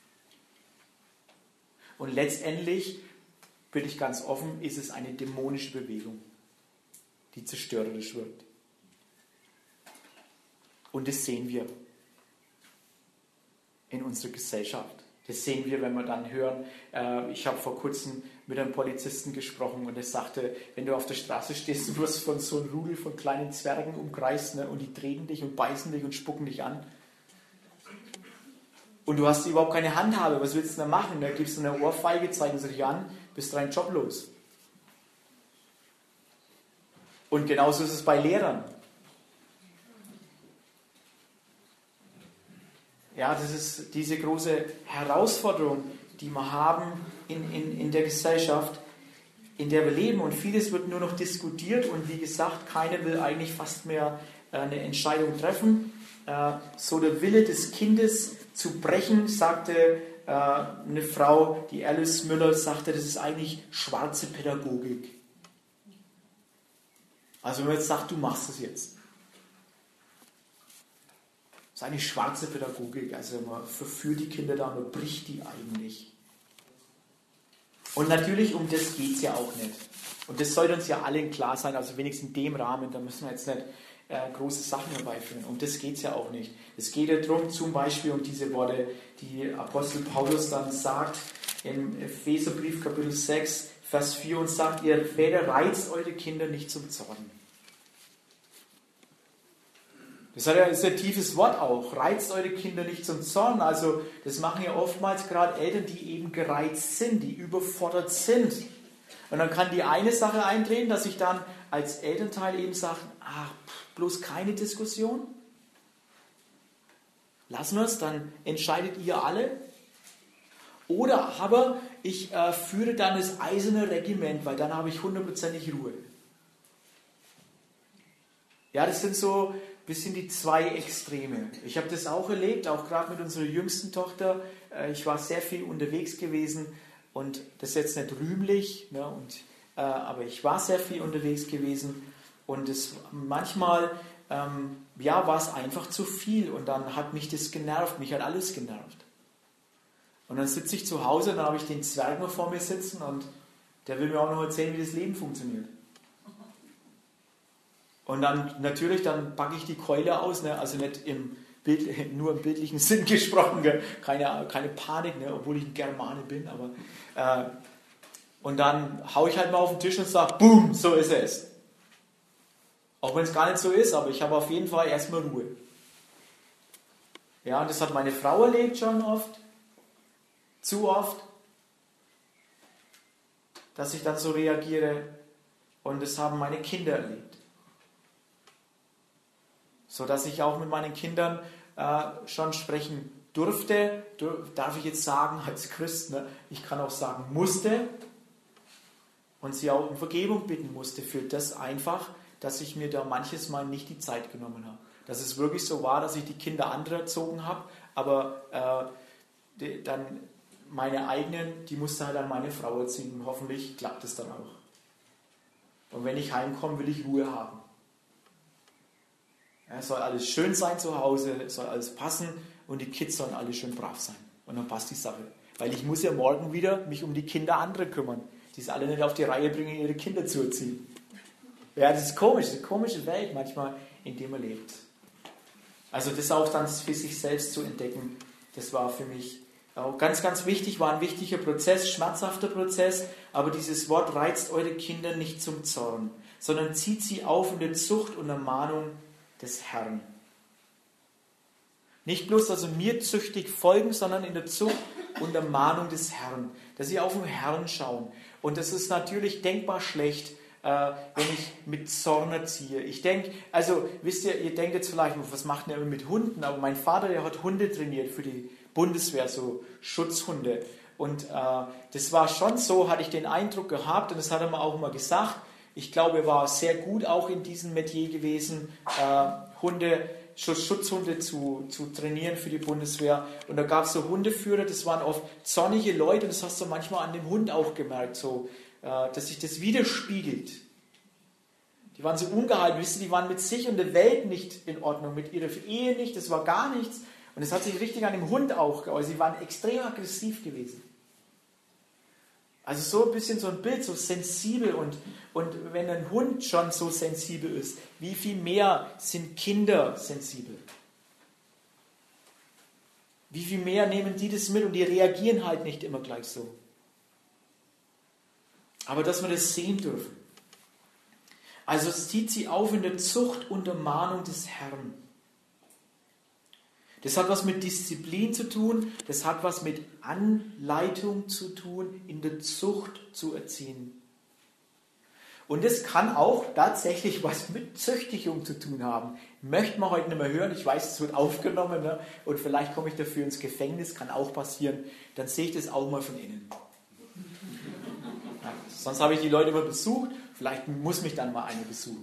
Und letztendlich, bin ich ganz offen, ist es eine dämonische Bewegung, die zerstörerisch wirkt. Und das sehen wir in unserer Gesellschaft. Das sehen wir, wenn wir dann hören, äh, ich habe vor kurzem mit einem Polizisten gesprochen und er sagte, wenn du auf der Straße stehst, du wirst von so einem Rudel von kleinen Zwergen umkreist, ne, und die treten dich und beißen dich und spucken dich an. Und du hast überhaupt keine Handhabe, was willst du denn machen? Da gibst du eine Ohrfeige, zeigen sie dich an, bist dein Job los. Und genauso ist es bei Lehrern. Ja, das ist diese große Herausforderung, die wir haben in, in, in der Gesellschaft. in der wir leben. Und vieles wird nur noch diskutiert und wie gesagt, keiner will eigentlich fast mehr eine Entscheidung treffen. So der Wille des Kindes zu brechen, sagte eine Frau, die Alice Müller, sagte, das ist eigentlich schwarze Pädagogik. Also wenn man jetzt sagt, du machst es jetzt. Das ist eigentlich schwarze Pädagogik. Also man verführt die Kinder da, man bricht die eigentlich. Und natürlich, um das geht es ja auch nicht. Und das sollte uns ja allen klar sein, also wenigstens in dem Rahmen, da müssen wir jetzt nicht äh, große Sachen herbeiführen. Um das geht es ja auch nicht. Es geht ja darum, zum Beispiel um diese Worte, die Apostel Paulus dann sagt, im Epheserbrief Kapitel sechs, Vers vier, und sagt, ihr Väter, reizt eure Kinder nicht zum Zorn. Das ist ja ein tiefes Wort auch. Reizt eure Kinder nicht zum Zorn. Also das machen ja oftmals gerade Eltern, die eben gereizt sind, die überfordert sind. Und dann kann die eine Sache eintreten, dass ich dann als Elternteil eben sage, ach, bloß keine Diskussion. Lassen wir es, dann entscheidet ihr alle. Oder aber ich äh, führe dann das eiserne Regiment, weil dann habe ich hundertprozentig Ruhe. Ja, das sind so ein bisschen die zwei Extreme. Ich habe das auch erlebt, auch gerade mit unserer jüngsten Tochter. Äh, ich war sehr viel unterwegs gewesen und das ist jetzt nicht rühmlich, ne, und, äh, aber ich war sehr viel unterwegs gewesen und es, manchmal ähm, ja, war es einfach zu viel und dann hat mich das genervt, mich hat alles genervt. Und dann sitze ich zu Hause und dann habe ich den Zwerg noch vor mir sitzen und der will mir auch noch erzählen, wie das Leben funktioniert. Und dann natürlich, dann packe ich die Keule aus, ne? Also nicht im Bild, nur im bildlichen Sinn gesprochen, ne? keine, keine Panik, ne? Obwohl ich ein Germane bin. Aber, äh, und dann haue ich halt mal auf den Tisch und sage, boom, so ist es. Auch wenn es gar nicht so ist, aber ich habe auf jeden Fall erstmal Ruhe. Ja, und das hat meine Frau erlebt schon oft. Zu oft, dass ich dann so reagiere, und das haben meine Kinder erlebt. So dass ich auch mit meinen Kindern äh, schon sprechen durfte, darf ich jetzt sagen als Christ, ne? Ich kann auch sagen musste und sie auch um Vergebung bitten musste für das einfach, dass ich mir da manches Mal nicht die Zeit genommen habe. Dass es wirklich so war, dass ich die Kinder andere erzogen habe, aber äh, die, dann meine eigenen, die musste halt an meine Frau erziehen und hoffentlich klappt es dann auch. Und wenn ich heimkomme, will ich Ruhe haben. Es soll alles schön sein zu Hause, es soll alles passen und die Kids sollen alle schön brav sein. Und dann passt die Sache. Weil ich muss ja morgen wieder mich um die Kinder anderer kümmern, die es alle nicht auf die Reihe bringen, ihre Kinder zu erziehen. Ja, das ist komisch, das ist eine komische Welt manchmal, in der man lebt. Also das auch dann für sich selbst zu entdecken, das war für mich auch ganz, ganz wichtig, war ein wichtiger Prozess, schmerzhafter Prozess, aber dieses Wort reizt eure Kinder nicht zum Zorn, sondern zieht sie auf in der Zucht und Ermahnung des Herrn. Nicht bloß also mir züchtig folgen, sondern in der Zucht und Ermahnung des Herrn, dass sie auf den Herrn schauen. Und das ist natürlich denkbar schlecht, äh, wenn ich mit Zorn erziehe. Ich denke, also wisst ihr, ihr denkt jetzt vielleicht, was macht denn er mit Hunden? Aber mein Vater, der hat Hunde trainiert für die Bundeswehr, so Schutzhunde. Und äh, das war schon so, hatte ich den Eindruck gehabt, und das hat er mir auch immer gesagt. Ich glaube, er war sehr gut auch in diesem Metier gewesen, äh, Hunde, Schutzhunde zu, zu trainieren für die Bundeswehr. Und da gab es so Hundeführer, das waren oft zornige Leute, und das hast du manchmal an dem Hund auch gemerkt, so, äh, dass sich das widerspiegelt. Die waren so ungehalten, wisst ihr, die waren mit sich und der Welt nicht in Ordnung, mit ihrer Ehe nicht, das war gar nichts. Und das hat sich richtig an dem Hund auch geäußert. Sie waren extrem aggressiv gewesen. Also so ein bisschen so ein Bild, so sensibel. Und, und wenn ein Hund schon so sensibel ist, wie viel mehr sind Kinder sensibel? Wie viel mehr nehmen die das mit und die reagieren halt nicht immer gleich so. Aber dass wir das sehen dürfen. Also es zieht sie auf in der Zucht und Ermahnung des Herrn. Das hat was mit Disziplin zu tun, das hat was mit Anleitung zu tun, in der Zucht zu erziehen. Und das kann auch tatsächlich was mit Züchtigung zu tun haben. Möchte man heute nicht mehr hören, ich weiß, es wird aufgenommen, ne? Und vielleicht komme ich dafür ins Gefängnis, kann auch passieren, dann sehe ich das auch mal von innen. Ja, Sonst habe ich die Leute immer besucht. Vielleicht muss mich dann mal eine besuchen.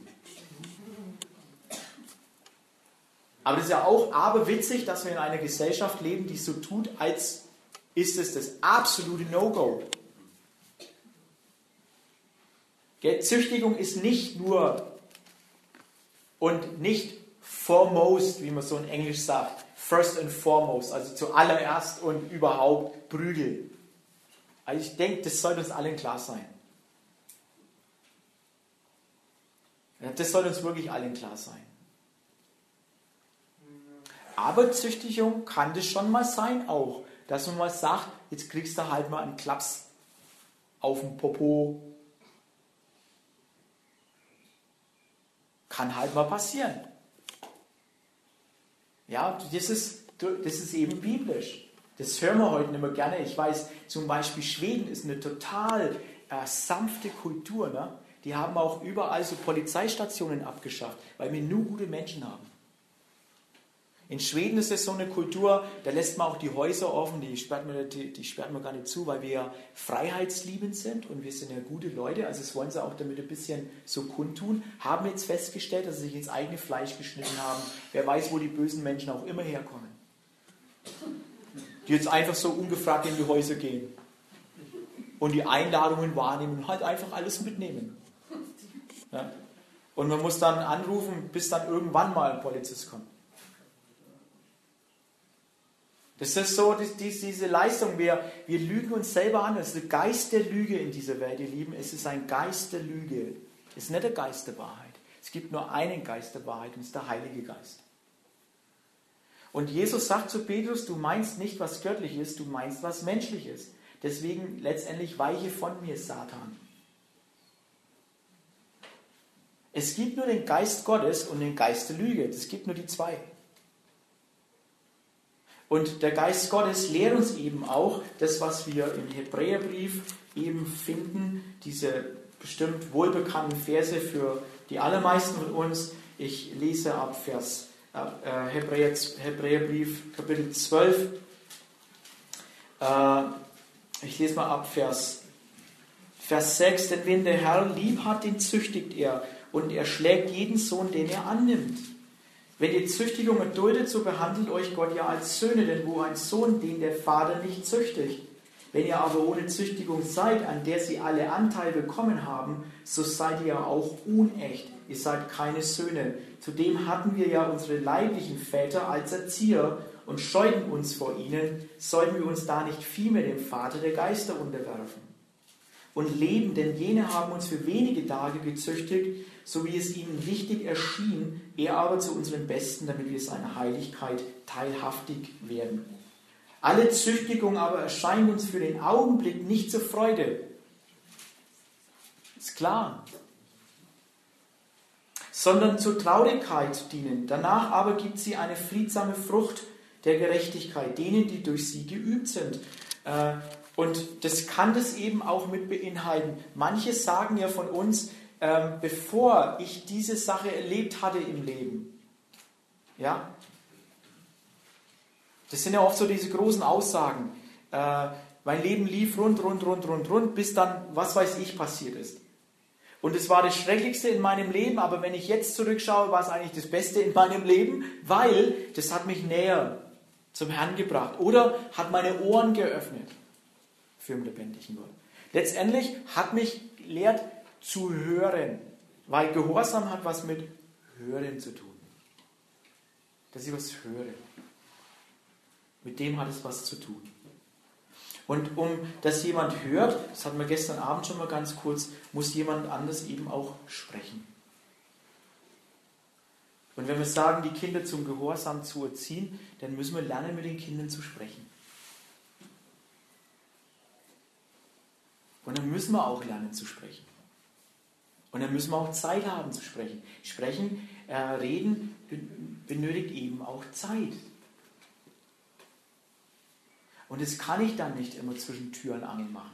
Aber das ist ja auch aberwitzig, dass wir in einer Gesellschaft leben, die so tut, als ist es das absolute No-Go. Züchtigung ist nicht nur und nicht foremost, wie man so in Englisch sagt, first and foremost, also zuallererst und überhaupt Prügel. Also ich denke, das sollte uns allen klar sein. Das soll uns wirklich allen klar sein. Aber Züchtigung kann das schon mal sein auch, dass man mal sagt, jetzt kriegst du halt mal einen Klaps auf den Popo. Kann halt mal passieren. Ja, das ist, das ist eben biblisch. Das hören wir heute nicht mehr gerne. Ich weiß, zum Beispiel Schweden ist eine total äh, sanfte Kultur. Ne? Die haben auch überall so Polizeistationen abgeschafft, weil wir nur gute Menschen haben. In Schweden ist es so eine Kultur, da lässt man auch die Häuser offen, die sperrt man, die, die sperrt man gar nicht zu, weil wir ja freiheitsliebend sind und wir sind ja gute Leute, also das wollen sie auch damit ein bisschen so kundtun, haben jetzt festgestellt, dass sie sich ins eigene Fleisch geschnitten haben. Wer weiß, wo die bösen Menschen auch immer herkommen. Die jetzt einfach so ungefragt in die Häuser gehen und die Einladungen wahrnehmen und halt einfach alles mitnehmen. Ja? Und man muss dann anrufen, bis dann irgendwann mal ein Polizist kommt. Das ist so, diese Leistung, wir, wir lügen uns selber an. Es ist ein Geist der Lüge in dieser Welt, ihr Lieben. Es ist ein Geist der Lüge. Es ist nicht der Geist der Wahrheit. Es gibt nur einen Geist der Wahrheit und es ist der Heilige Geist. Und Jesus sagt zu Petrus, du meinst nicht, was göttlich ist, du meinst, was menschlich ist. Deswegen letztendlich weiche von mir, Satan. Es gibt nur den Geist Gottes und den Geist der Lüge. Es gibt nur die zwei. Und der Geist Gottes lehrt uns eben auch das, was wir im Hebräerbrief eben finden, diese bestimmt wohlbekannten Verse für die allermeisten von uns. Ich lese ab Vers äh, Hebräer, Hebräerbrief Kapitel zwölf. Äh, ich lese mal ab Vers, Vers sechs. Denn wen der Herr lieb hat, den züchtigt er und er schlägt jeden Sohn, den er annimmt. Wenn ihr Züchtigung erduldet, so behandelt euch Gott ja als Söhne, denn wo ein Sohn, den der Vater nicht züchtigt. Wenn ihr aber ohne Züchtigung seid, an der sie alle Anteil bekommen haben, so seid ihr auch unecht. Ihr seid keine Söhne. Zudem hatten wir ja unsere leiblichen Väter als Erzieher und scheuten uns vor ihnen. Sollten wir uns da nicht vielmehr dem Vater der Geister unterwerfen? Und leben, denn jene haben uns für wenige Tage gezüchtigt, so wie es ihnen wichtig erschien, er aber zu unserem Besten, damit wir seiner Heiligkeit teilhaftig werden. Alle Züchtigung aber erscheint uns für den Augenblick nicht zur Freude. Ist klar. Sondern zur Traurigkeit dienen. Danach aber gibt sie eine friedsame Frucht der Gerechtigkeit, denen, die durch sie geübt sind. Und das kann das eben auch mit beinhalten. Manche sagen ja von uns, ähm, bevor ich diese Sache erlebt hatte im Leben, ja, das sind ja oft so diese großen Aussagen, äh, mein Leben lief rund, rund, rund, rund, rund, bis dann, was weiß ich, passiert ist. Und es war das Schrecklichste in meinem Leben, aber wenn ich jetzt zurückschaue, war es eigentlich das Beste in meinem Leben, weil das hat mich näher zum Herrn gebracht oder hat meine Ohren geöffnet für den lebendigen Gott. Letztendlich hat mich gelehrt zu hören, weil Gehorsam hat was mit Hören zu tun. Dass ich was höre. Mit dem hat es was zu tun. Und um dass jemand hört, das hatten wir gestern Abend schon mal ganz kurz, muss jemand anders eben auch sprechen. Und wenn wir sagen, die Kinder zum Gehorsam zu erziehen, dann müssen wir lernen, mit den Kindern zu sprechen. Und dann müssen wir auch lernen zu sprechen. Und dann müssen wir auch Zeit haben zu sprechen. Sprechen, äh, reden benötigt eben auch Zeit. Und das kann ich dann nicht immer zwischen Tür und Angel machen.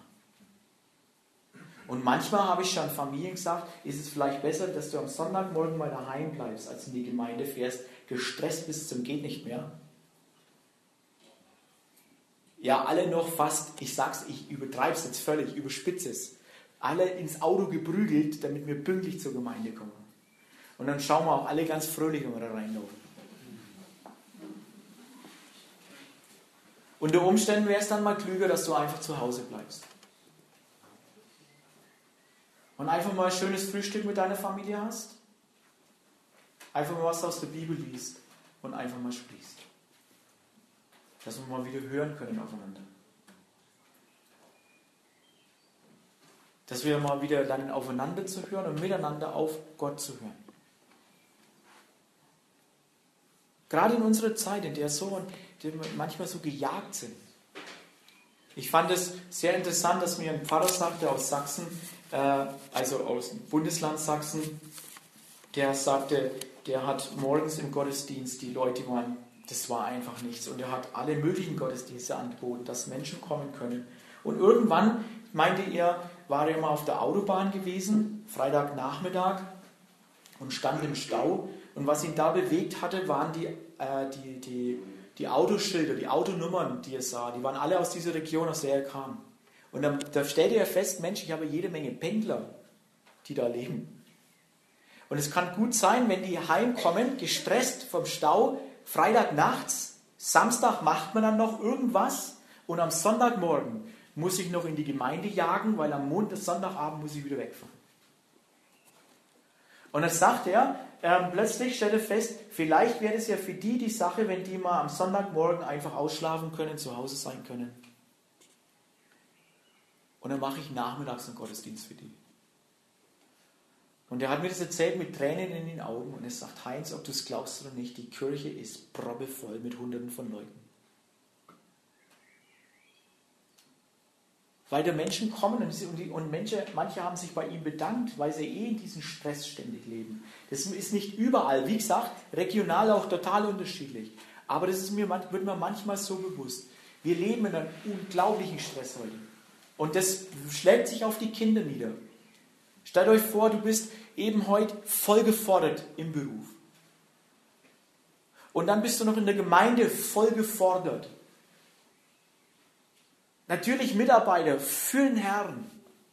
Und manchmal habe ich schon Familien gesagt, ist es vielleicht besser, dass du am Sonntagmorgen mal daheim bleibst, als in die Gemeinde fährst, gestresst bis zum geht nicht mehr. Ja, alle noch fast, ich sag's, ich übertreibe es jetzt völlig, überspitze es. alle ins Auto geprügelt, damit wir pünktlich zur Gemeinde kommen. Und dann schauen wir auch alle ganz fröhlich, wenn wir da reinlaufen. Unter Umständen wäre es dann mal klüger, dass du einfach zu Hause bleibst. Und einfach mal ein schönes Frühstück mit deiner Familie hast. Einfach mal was aus der Bibel liest und einfach mal sprichst. Dass wir mal wieder hören können aufeinander. Dass wir mal wieder lernen, aufeinander zu hören und miteinander auf Gott zu hören. Gerade in unserer Zeit, in der so in der wir manchmal so gejagt sind. Ich fand es sehr interessant, dass mir ein Pfarrer sagte aus Sachsen, äh, also aus dem Bundesland Sachsen, der sagte, der hat morgens im Gottesdienst, die Leute waren, das war einfach nichts. Und er hat alle möglichen Gottesdienste angeboten, dass Menschen kommen können. Und irgendwann, meinte er, war er mal auf der Autobahn gewesen, Freitagnachmittag, und stand im Stau. Und was ihn da bewegt hatte, waren die, äh, die, die, die Autoschilder, die Autonummern, die er sah. Die waren alle aus dieser Region, aus der er kam. Und dann, da stellte er fest, Mensch, ich habe jede Menge Pendler, die da leben. Und es kann gut sein, wenn die heimkommen, gestresst vom Stau, Freitag nachts, Samstag macht man dann noch irgendwas und am Sonntagmorgen muss ich noch in die Gemeinde jagen, weil am Montag, Sonntagabend muss ich wieder wegfahren. Und dann sagt er, äh, plötzlich stellt er fest, vielleicht wäre es ja für die die Sache, wenn die mal am Sonntagmorgen einfach ausschlafen können, zu Hause sein können. Und dann mache ich nachmittags einen Gottesdienst für die. Und er hat mir das erzählt mit Tränen in den Augen und er sagt, Heinz, ob du es glaubst oder nicht, die Kirche ist proppevoll mit Hunderten von Leuten. Weil da Menschen kommen und, die, und Menschen, manche haben sich bei ihm bedankt, weil sie eh in diesem Stress ständig leben. Das ist nicht überall, wie gesagt, regional auch total unterschiedlich. Aber das ist mir, wird mir manchmal so bewusst. Wir leben in einem unglaublichen Stress heute. Und das schlägt sich auf die Kinder nieder. Stellt euch vor, du bist eben heute voll gefordert im Beruf. Und dann bist du noch in der Gemeinde voll gefordert. Natürlich Mitarbeiter für den Herrn.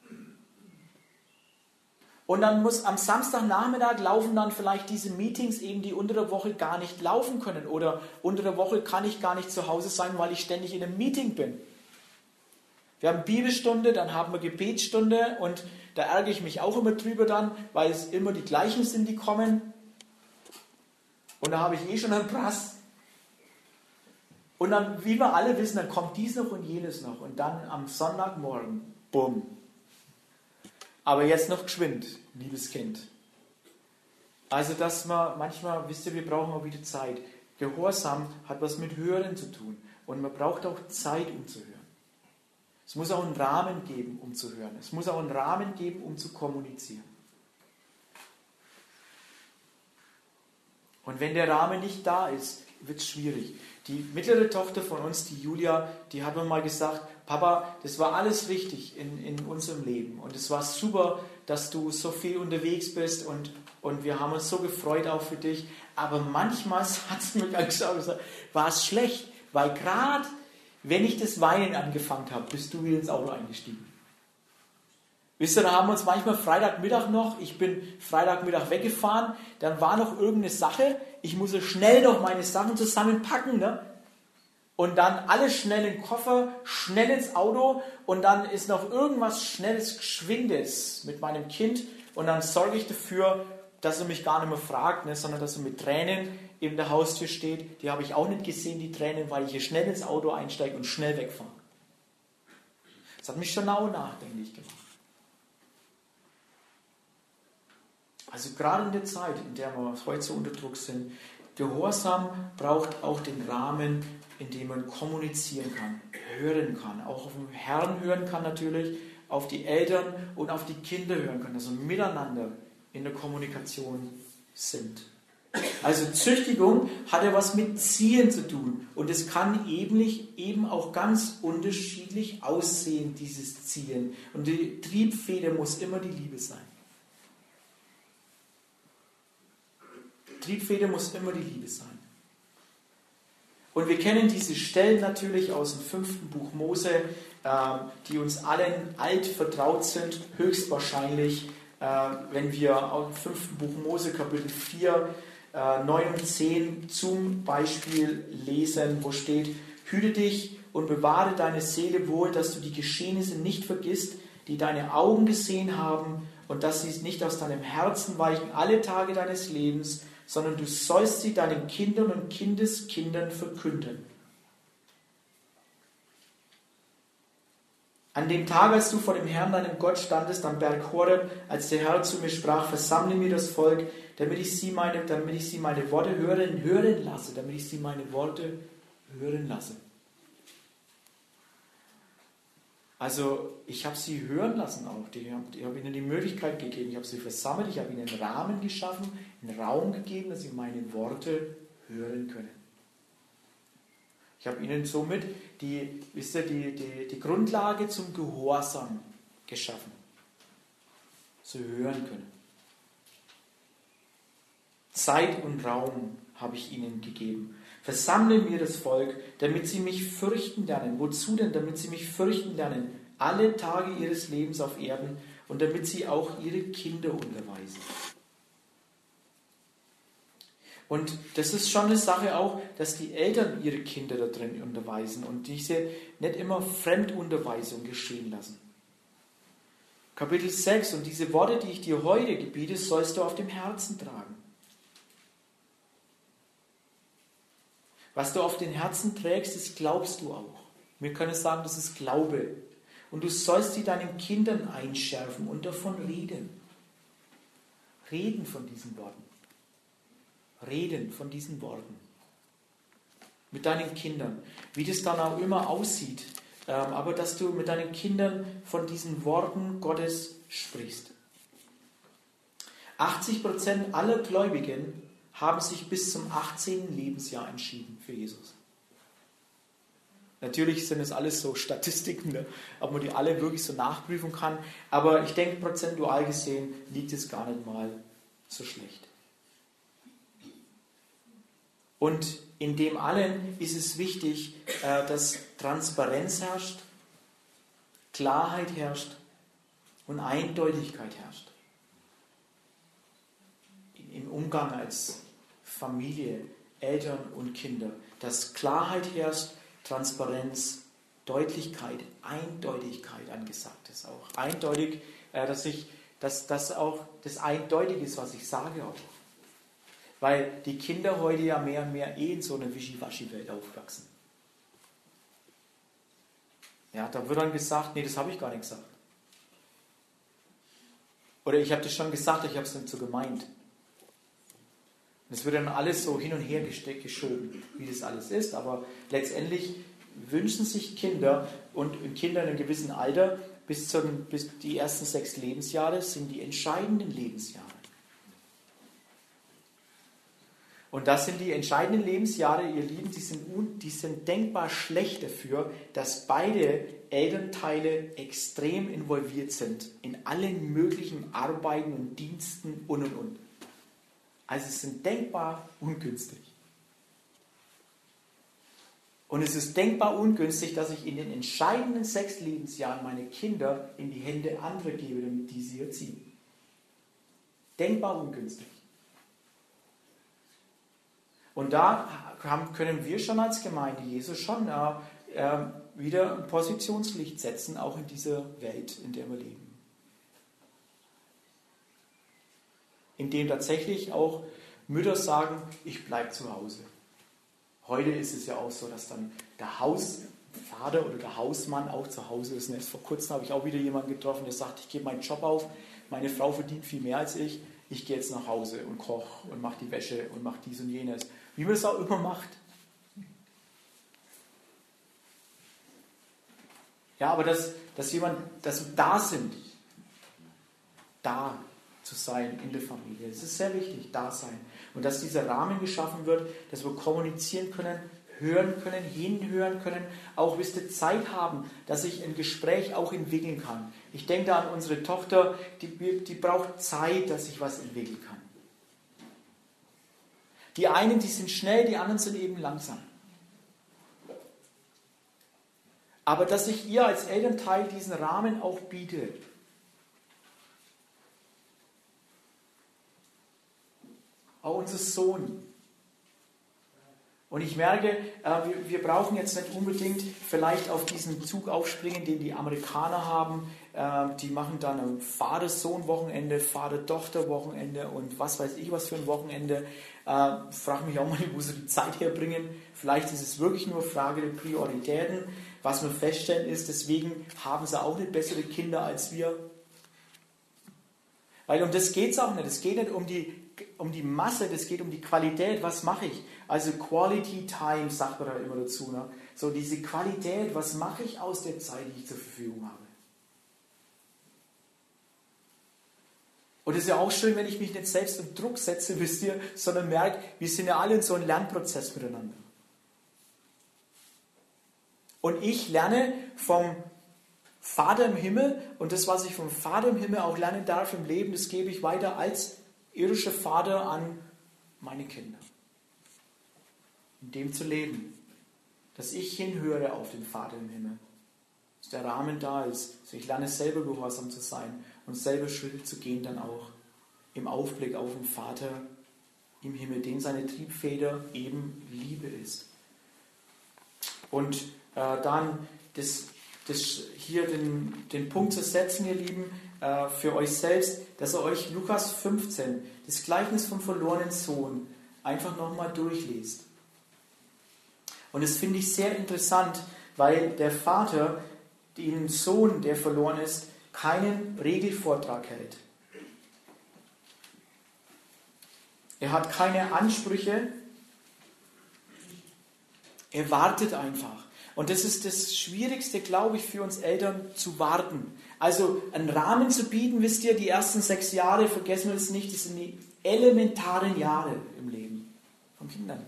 Und dann muss am Samstagnachmittag laufen dann vielleicht diese Meetings eben, die unter der Woche gar nicht laufen können. Oder unter der Woche kann ich gar nicht zu Hause sein, weil ich ständig in einem Meeting bin. Wir haben Bibelstunde, dann haben wir Gebetsstunde und da ärgere ich mich auch immer drüber dann, weil es immer die gleichen sind, die kommen. Und da habe ich eh schon einen Prass. Und dann, wie wir alle wissen, dann kommt dies noch und jenes noch. Und dann am Sonntagmorgen, bumm. Aber jetzt noch geschwind, liebes Kind. Also, dass man manchmal, wisst ihr, wir brauchen auch wieder Zeit. Gehorsam hat was mit Hören zu tun. Und man braucht auch Zeit, um zu hören. Es muss auch einen Rahmen geben, um zu hören. Es muss auch einen Rahmen geben, um zu kommunizieren. Und wenn der Rahmen nicht da ist, wird es schwierig. Die mittlere Tochter von uns, die Julia, die hat mir mal gesagt, Papa, das war alles richtig in, in unserem Leben. Und es war super, dass du so viel unterwegs bist und, und wir haben uns so gefreut auch für dich. Aber manchmal hat sie mir gesagt, war es schlecht, weil gerade wenn ich das Weinen angefangen habe, bist du wieder ins Auto eingestiegen. Wisst ihr, da haben wir uns manchmal Freitagmittag noch, ich bin Freitagmittag weggefahren, dann war noch irgendeine Sache, ich musste schnell noch meine Sachen zusammenpacken, ne? Und dann alles schnell in den Koffer, schnell ins Auto und dann ist noch irgendwas Schnelles, Geschwindes mit meinem Kind und dann sorge ich dafür, dass er mich gar nicht mehr fragt, ne, sondern dass er mit Tränen in der Haustür steht. Die habe ich auch nicht gesehen, die Tränen, weil ich hier schnell ins Auto einsteige und schnell wegfahre. Das hat mich schon auch nachdenklich gemacht. Also gerade in der Zeit, in der wir heute so unter Druck sind, Gehorsam braucht auch den Rahmen, in dem man kommunizieren kann, hören kann, auch auf den Herrn hören kann natürlich, auf die Eltern und auf die Kinder hören kann, also miteinander in der Kommunikation sind. Also Züchtigung hat ja was mit Ziehen zu tun und es kann eben, eben auch ganz unterschiedlich aussehen, dieses Ziehen. Und die Triebfeder muss immer die Liebe sein. Triebfeder muss immer die Liebe sein. Und wir kennen diese Stellen natürlich aus dem fünften Buch Mose, äh, die uns allen alt vertraut sind, höchstwahrscheinlich, äh, wenn wir aus dem fünften Buch Mose Kapitel vier, äh, neun und zehn zum Beispiel lesen, wo steht: Hüte dich und bewahre deine Seele wohl, dass du die Geschehnisse nicht vergisst, die deine Augen gesehen haben, und dass sie nicht aus deinem Herzen weichen alle Tage deines Lebens, sondern du sollst sie deinen Kindern und Kindeskindern verkünden. An dem Tag, als du vor dem Herrn, deinem Gott, standest am Berg Horeb, als der Herr zu mir sprach: Versammle mir das Volk, damit ich sie meine, damit ich sie meine Worte hören, hören lasse, damit ich sie meine Worte hören lasse. Also ich habe sie hören lassen auch. Ich habe ihnen die Möglichkeit gegeben. Ich habe sie versammelt. Ich habe ihnen einen Rahmen geschaffen, einen Raum gegeben, dass sie meine Worte hören können. Ich habe ihnen somit die, wisst ihr, die, die, die Grundlage zum Gehorsam geschaffen. Sie hören können. Zeit und Raum habe ich ihnen gegeben. Versammle mir das Volk, damit sie mich fürchten lernen. Wozu denn? Damit sie mich fürchten lernen, alle Tage ihres Lebens auf Erden, und damit sie auch ihre Kinder unterweisen. Und das ist schon eine Sache auch, dass die Eltern ihre Kinder da drin unterweisen und diese nicht immer Fremdunterweisung geschehen lassen. Kapitel sechs: Und diese Worte, die ich dir heute gebiete, sollst du auf dem Herzen tragen. Was du auf den Herzen trägst, das glaubst du auch. Wir können sagen, das ist Glaube. Und du sollst sie deinen Kindern einschärfen und davon reden. Reden von diesen Worten. Reden von diesen Worten. Mit deinen Kindern. Wie das dann auch immer aussieht. Aber dass du mit deinen Kindern von diesen Worten Gottes sprichst. achtzig Prozent aller Gläubigen haben sich bis zum achtzehnten Lebensjahr entschieden für Jesus. Natürlich sind es alles so Statistiken, ne, ob man die alle wirklich so nachprüfen kann. Aber ich denke, prozentual gesehen liegt es gar nicht mal so schlecht. Und in dem allen ist es wichtig, dass Transparenz herrscht, Klarheit herrscht und Eindeutigkeit herrscht. Im Umgang als Familie, Eltern und Kinder. Dass Klarheit herrscht, Transparenz, Deutlichkeit, Eindeutigkeit angesagt ist auch. Eindeutig, dass ich, dass das auch das Eindeutige ist, was ich sage auch. Weil die Kinder heute ja mehr und mehr eh in so einer Wischiwaschi-Welt aufwachsen. Ja, da wird dann gesagt, nee, das habe ich gar nicht gesagt. Oder ich habe das schon gesagt, ich habe es nicht so gemeint. Es wird dann alles so hin und her gesteckt, geschoben, wie das alles ist. Aber letztendlich wünschen sich Kinder und Kinder in einem gewissen Alter, bis, zum, bis die ersten sechs Lebensjahre sind die entscheidenden Lebensjahre. Und das sind die entscheidenden Lebensjahre, ihr Lieben, die sind, un, die sind denkbar schlecht dafür, dass beide Elternteile extrem involviert sind in allen möglichen Arbeiten und Diensten und und und. Also es sind denkbar ungünstig. Und es ist denkbar ungünstig, dass ich in den entscheidenden sechs Lebensjahren meine Kinder in die Hände anderer gebe, damit die sie erziehen. Denkbar ungünstig. Und da können wir schon als Gemeinde Jesus schon äh, äh, wieder ein Positionslicht setzen, auch in dieser Welt, in der wir leben. Indem tatsächlich auch Mütter sagen, ich bleibe zu Hause. Heute ist es ja auch so, dass dann der Hausvater oder der Hausmann auch zu Hause ist. Und erst vor kurzem habe ich auch wieder jemanden getroffen, der sagt, ich gebe meinen Job auf, meine Frau verdient viel mehr als ich, ich gehe jetzt nach Hause und koche und mache die Wäsche und mache dies und jenes. Wie man es auch immer macht. Ja, aber dass, dass jemand, dass wir da sind, da zu sein in der Familie. Das ist sehr wichtig, da sein. Und dass dieser Rahmen geschaffen wird, dass wir kommunizieren können, hören können, hinhören können, auch bis wir Zeit haben, dass sich ein Gespräch auch entwickeln kann. Ich denke da an unsere Tochter, die, die braucht Zeit, dass sich was entwickeln kann. Die einen, die sind schnell, die anderen sind eben langsam. aber dass ich ihr als Elternteil diesen Rahmen auch biete. Auch unser Sohn. Und ich merke, wir brauchen jetzt nicht unbedingt vielleicht auf diesen Zug aufspringen, den die Amerikaner haben. Die machen dann ein Vater-Sohn-Wochenende, Vater-Tochter-Wochenende und was weiß ich was für ein Wochenende. Frage mich auch mal, wo sie die Zeit herbringen. Vielleicht ist es wirklich nur Frage der Prioritäten. Was wir feststellen ist, deswegen haben sie auch nicht bessere Kinder als wir. Weil um das geht es auch nicht. Es geht nicht um die, um die Masse, das geht um die Qualität. Was mache ich? Also Quality Time, sagt man da immer dazu. Ne? So diese Qualität, was mache ich aus der Zeit, die ich zur Verfügung habe? Und es ist ja auch schön, wenn ich mich nicht selbst unter Druck setze, wisst ihr, sondern merke, wir sind ja alle in so einem Lernprozess miteinander. Und ich lerne vom Vater im Himmel und das, was ich vom Vater im Himmel auch lernen darf im Leben, das gebe ich weiter als irdischer Vater an meine Kinder. In dem zu leben, dass ich hinhöre auf den Vater im Himmel. Dass der Rahmen da ist. Also ich lerne selber gehorsam zu sein und selber Schritte zu gehen, dann auch im Aufblick auf den Vater im Himmel, dem seine Triebfeder eben Liebe ist. Und äh, dann das, das hier den, den Punkt zu setzen, ihr Lieben, äh, für euch selbst, dass ihr euch Lukas fünfzehn, das Gleichnis vom verlorenen Sohn, einfach nochmal durchlest. Und das finde ich sehr interessant, weil der Vater dem Sohn, der verloren ist, keinen Regelvortrag hält. Er hat keine Ansprüche. Er wartet einfach. Und das ist das Schwierigste, glaube ich, für uns Eltern, zu warten. Also einen Rahmen zu bieten, wisst ihr, die ersten sechs Jahre, vergessen wir das nicht, das sind die elementaren Jahre im Leben von Kindern.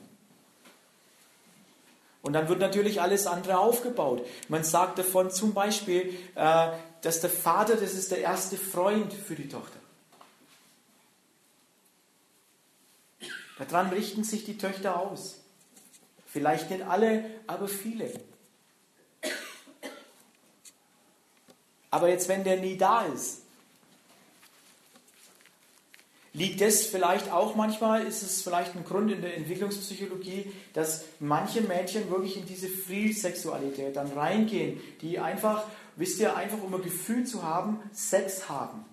Und dann wird natürlich alles andere aufgebaut. Man sagt davon zum Beispiel, dass der Vater, das ist der erste Freund für die Tochter. Daran richten sich die Töchter aus. Vielleicht nicht alle, aber viele. Aber jetzt, wenn der nie da ist, liegt es vielleicht auch manchmal, ist es vielleicht ein Grund in der Entwicklungspsychologie, dass manche Mädchen wirklich in diese Frühsexualität dann reingehen, die einfach, wisst ihr, einfach um ein Gefühl zu haben, Sex haben.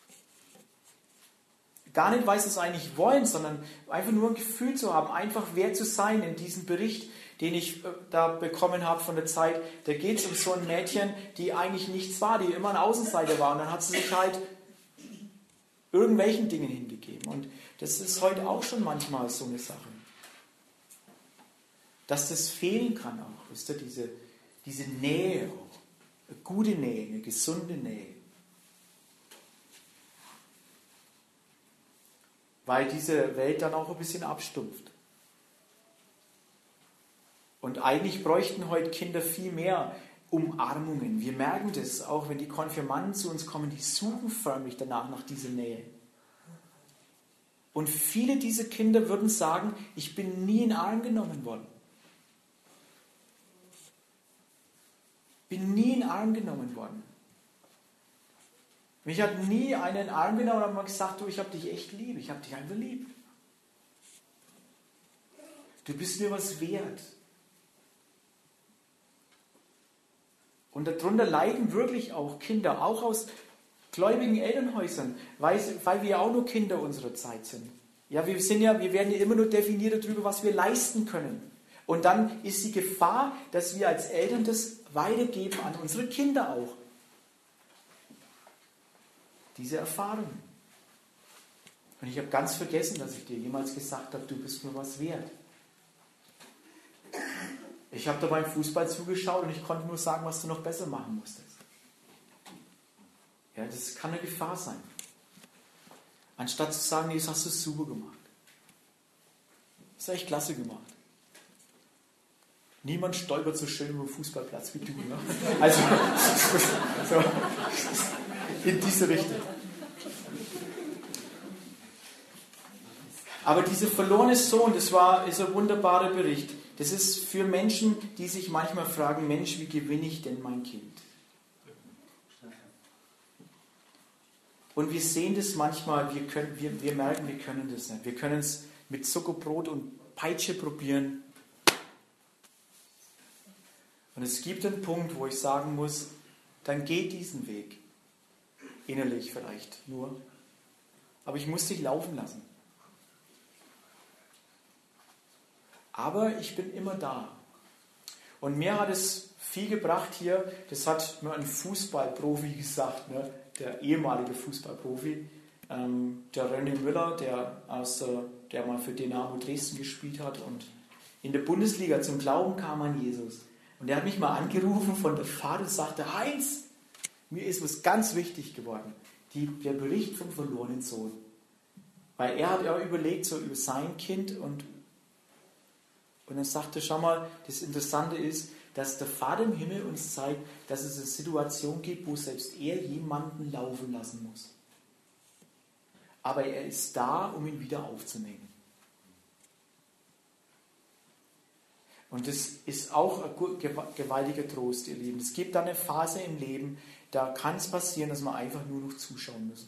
Gar nicht, weil sie es eigentlich wollen, sondern einfach nur ein Gefühl zu haben, einfach wer zu sein. In diesem Bericht, den ich da bekommen habe von der Zeit, da geht es um so ein Mädchen, die eigentlich nichts war, die immer ein Außenseiter war. Und dann hat sie sich halt irgendwelchen Dingen hingegeben. Und das ist heute auch schon manchmal so eine Sache. Dass das fehlen kann auch, wisst ihr, diese, diese Nähe auch. Eine gute Nähe, eine gesunde Nähe. Weil diese Welt dann auch ein bisschen abstumpft. Und eigentlich bräuchten heute Kinder viel mehr Umarmungen. Wir merken das auch, wenn die Konfirmanden zu uns kommen, die suchen förmlich danach nach dieser Nähe. Und viele dieser Kinder würden sagen, ich bin nie in den Arm genommen worden. Bin nie in den Arm genommen worden. Mich hat nie einer in den Arm genommen und hat mal gesagt, du, ich habe dich echt lieb, ich habe dich einfach lieb. Du bist mir was wert. Und darunter leiden wirklich auch Kinder, auch aus gläubigen Elternhäusern, weil, weil wir ja auch nur Kinder unserer Zeit sind. Ja, wir sind ja, wir werden ja immer nur definiert darüber, was wir leisten können. Und dann ist die Gefahr, dass wir als Eltern das weitergeben an unsere Kinder auch. Diese Erfahrung. Und ich habe ganz vergessen, dass ich dir jemals gesagt habe, du bist mir was wert. Ich habe da beim Fußball zugeschaut und ich konnte nur sagen, was du noch besser machen musstest. Ja, das kann eine Gefahr sein. Anstatt zu sagen, nee, das hast du super gemacht. Das ist echt klasse gemacht. Niemand stolpert so schön über den Fußballplatz wie du. Ne? Also, so, in diese Richtung. Aber dieser verlorene Sohn, das war, ist ein wunderbarer Bericht. Das ist für Menschen, die sich manchmal fragen, Mensch, wie gewinne ich denn mein Kind? Und wir sehen das manchmal, wir, können, wir, wir merken, wir können das nicht. Wir können es mit Zuckerbrot und Peitsche probieren. Und es gibt einen Punkt, wo ich sagen muss, dann geh diesen Weg. Innerlich vielleicht nur. Aber ich muss dich laufen lassen. Aber ich bin immer da. Und mir hat es viel gebracht hier, das hat mir ein Fußballprofi gesagt, ne? Der ehemalige Fußballprofi, ähm, der René Müller, der, aus, äh, der mal für Dynamo Dresden gespielt hat und in der Bundesliga zum Glauben kam an Jesus. Und der hat mich mal angerufen von der Fahrt und sagte, Heinz, mir ist was ganz wichtig geworden, die, der Bericht vom verlorenen Sohn. Weil er hat ja überlegt, so über sein Kind und Und er sagte, schau mal, das Interessante ist, dass der Vater im Himmel uns zeigt, dass es eine Situation gibt, wo selbst er jemanden laufen lassen muss. Aber er ist da, um ihn wieder aufzunehmen. Und das ist auch ein gewaltiger Trost, ihr Lieben. Es gibt da eine Phase im Leben, da kann es passieren, dass wir einfach nur noch zuschauen müssen.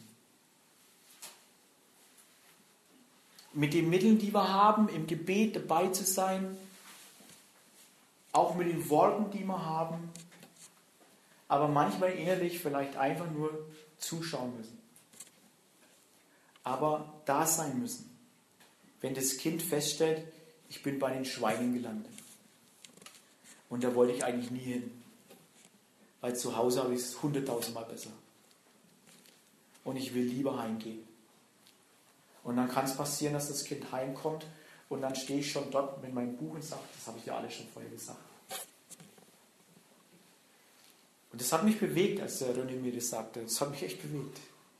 Mit den Mitteln, die wir haben, im Gebet dabei zu sein, auch mit den Worten, die wir haben, aber manchmal innerlich vielleicht einfach nur zuschauen müssen. Aber da sein müssen, wenn das Kind feststellt, ich bin bei den Schweinen gelandet. Und da wollte ich eigentlich nie hin, weil zu Hause habe ich es hunderttausendmal besser. Und ich will lieber heimgehen. Und dann kann es passieren, dass das Kind heimkommt und dann stehe ich schon dort mit meinem Buch und sage, das habe ich dir alles schon vorher gesagt. Und das hat mich bewegt, als der René mir das sagte. Das hat mich echt bewegt.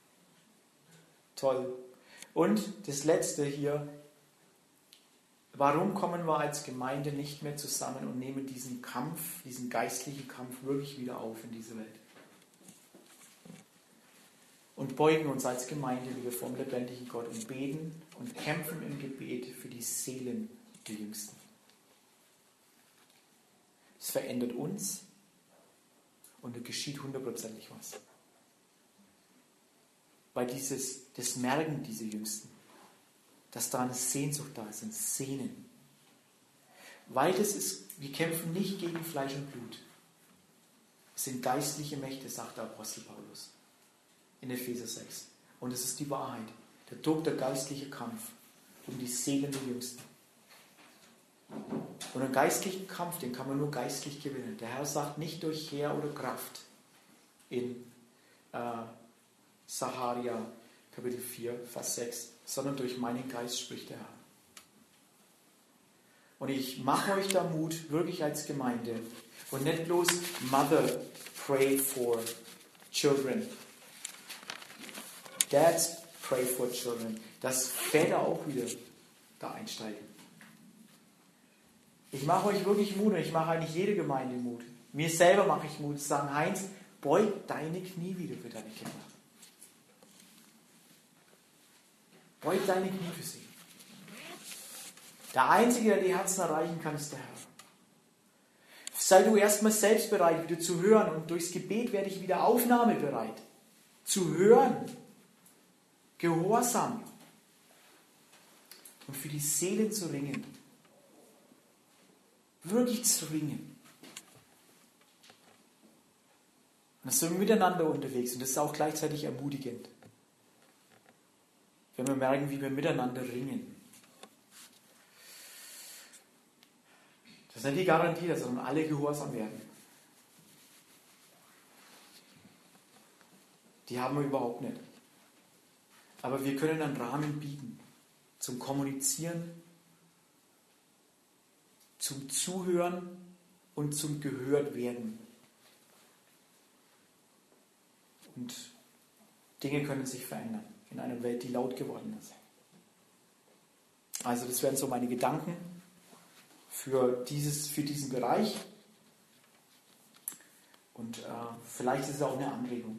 Toll. Und das Letzte hier, warum kommen wir als Gemeinde nicht mehr zusammen und nehmen diesen Kampf, diesen geistlichen Kampf wirklich wieder auf in dieser Welt? Und beugen uns als Gemeinde wieder vom lebendigen Gott und beten und kämpfen im Gebet für die Seelen der Jüngsten. Es verändert uns und es geschieht hundertprozentig was. Weil dieses, das merken diese Jüngsten, dass da eine Sehnsucht da ist, ein Sehnen. Weil das ist, wir kämpfen nicht gegen Fleisch und Blut. Es sind geistliche Mächte, sagt der Apostel Paulus. In Epheser sechs. Und es ist die Wahrheit. Der Druck, der geistliche Kampf um die Seelen der Jüngsten. Und einen geistlichen Kampf, den kann man nur geistlich gewinnen. Der Herr sagt nicht durch Heer oder Kraft in äh, Sacharja Kapitel vier, Vers sechs, sondern durch meinen Geist spricht der Herr. Und ich mache euch da Mut, wirklich als Gemeinde. Und nicht bloß Mother pray for children. Dads pray for children. Dass Väter auch wieder da einsteigen. Ich mache euch wirklich Mut und ich mache eigentlich jede Gemeinde Mut. Mir selber mache ich Mut, zu sagen, Heinz, beug deine Knie wieder für deine Kinder. Beug deine Knie für sie. Der Einzige, der die Herzen erreichen kann, ist der Herr. Sei du erstmal selbst bereit, wieder zu hören und durchs Gebet werde ich wieder aufnahmebereit. Zu hören. Gehorsam. Und für die Seelen zu ringen. Wirklich zu ringen. Und das sind wir miteinander unterwegs und das ist auch gleichzeitig ermutigend. Wenn wir merken, wie wir miteinander ringen. Das ist nicht die Garantie, dass dann alle gehorsam werden. Die haben wir überhaupt nicht. Aber wir können einen Rahmen bieten zum Kommunizieren, zum Zuhören und zum Gehörtwerden. Und Dinge können sich verändern in einer Welt, die laut geworden ist. Also das wären so meine Gedanken für, dieses, für diesen Bereich. Und äh, vielleicht ist es auch eine Anregung.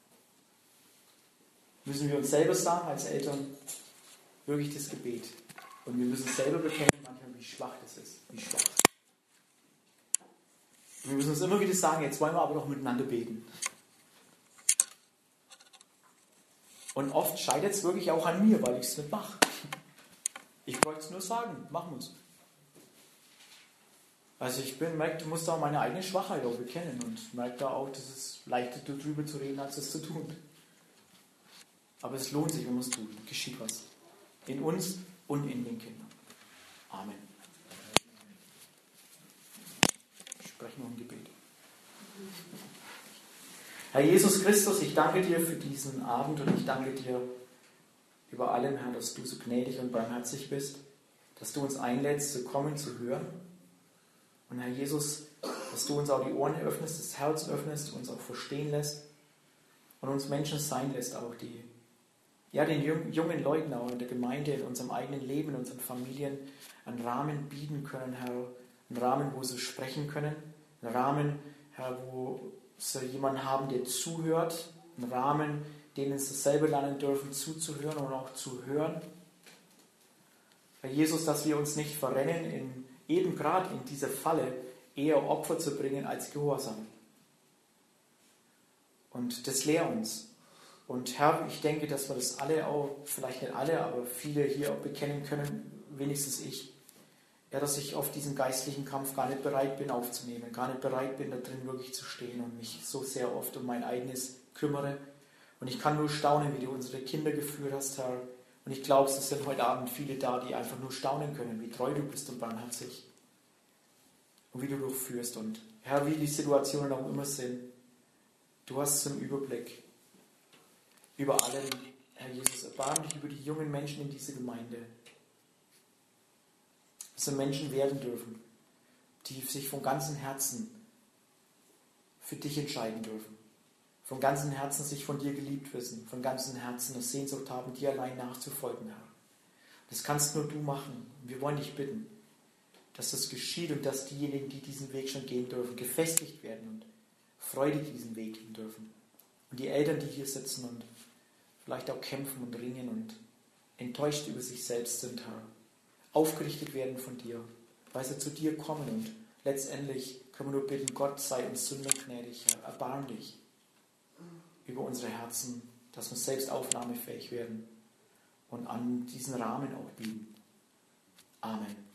Müssen wir uns selber sagen, als Eltern, wirklich das Gebet. Und wir müssen selber bekennen, manchmal, wie schwach das ist. Wie schwach. Wir müssen uns immer wieder sagen, jetzt wollen wir aber doch miteinander beten. Und oft scheitert es wirklich auch an mir, weil ich es nicht mache. Ich wollte es nur sagen, machen wir es. Also ich bin, merke, du musst auch meine eigene Schwachheit auch bekennen und merke da auch, dass es leichter darüber zu reden, als es zu tun. Aber es lohnt sich, wenn wir es tun. Geschieht was. In uns und in den Kindern. Amen. Ich spreche noch ein Gebet. Herr Jesus Christus, ich danke dir für diesen Abend und ich danke dir über allem, Herr, dass du so gnädig und barmherzig bist, dass du uns einlädst, zu kommen, zu hören. Und Herr Jesus, dass du uns auch die Ohren öffnest, das Herz öffnest, uns auch verstehen lässt und uns Menschen sein lässt, auch die, ja, den jungen Leuten auch in der Gemeinde, in unserem eigenen Leben, in unseren Familien einen Rahmen bieten können, Herr, einen Rahmen, wo sie sprechen können, einen Rahmen, Herr, wo sie jemanden haben, der zuhört, einen Rahmen, denen sie selber lernen dürfen, zuzuhören und auch zu hören. Herr Jesus, dass wir uns nicht verrennen, in, eben gerade in dieser Falle eher Opfer zu bringen als Gehorsam. Und das lehr uns. Und Herr, ich denke, dass wir das alle auch, vielleicht nicht alle, aber viele hier auch bekennen können, wenigstens ich, ja, dass ich auf diesen geistlichen Kampf gar nicht bereit bin aufzunehmen, gar nicht bereit bin, da drin wirklich zu stehen und mich so sehr oft um mein eigenes kümmere. Und ich kann nur staunen, wie du unsere Kinder geführt hast, Herr. Und ich glaube, es sind heute Abend viele da, die einfach nur staunen können, wie treu du bist und barmherzig. Und wie du durchführst. Und Herr, wie die Situationen auch immer sind, du hast es im Überblick. Über allem, Herr Jesus, erbarm dich über die jungen Menschen in dieser Gemeinde. Dass wir Menschen werden dürfen, die sich von ganzem Herzen für dich entscheiden dürfen. Von ganzem Herzen sich von dir geliebt wissen. Von ganzem Herzen eine Sehnsucht haben, dir allein nachzufolgen, Herr. Das kannst nur du machen. Wir wollen dich bitten, dass das geschieht und dass diejenigen, die diesen Weg schon gehen dürfen, gefestigt werden und freudig diesen Weg gehen dürfen. Und die Eltern, die hier sitzen und vielleicht auch kämpfen und ringen und enttäuscht über sich selbst sind, Herr, aufgerichtet werden von dir, weil sie zu dir kommen und letztendlich können wir nur bitten, Gott sei uns Sündern gnädig, Herr, erbarm dich über unsere Herzen, dass wir selbst aufnahmefähig werden und an diesen Rahmen auch bieten. Amen.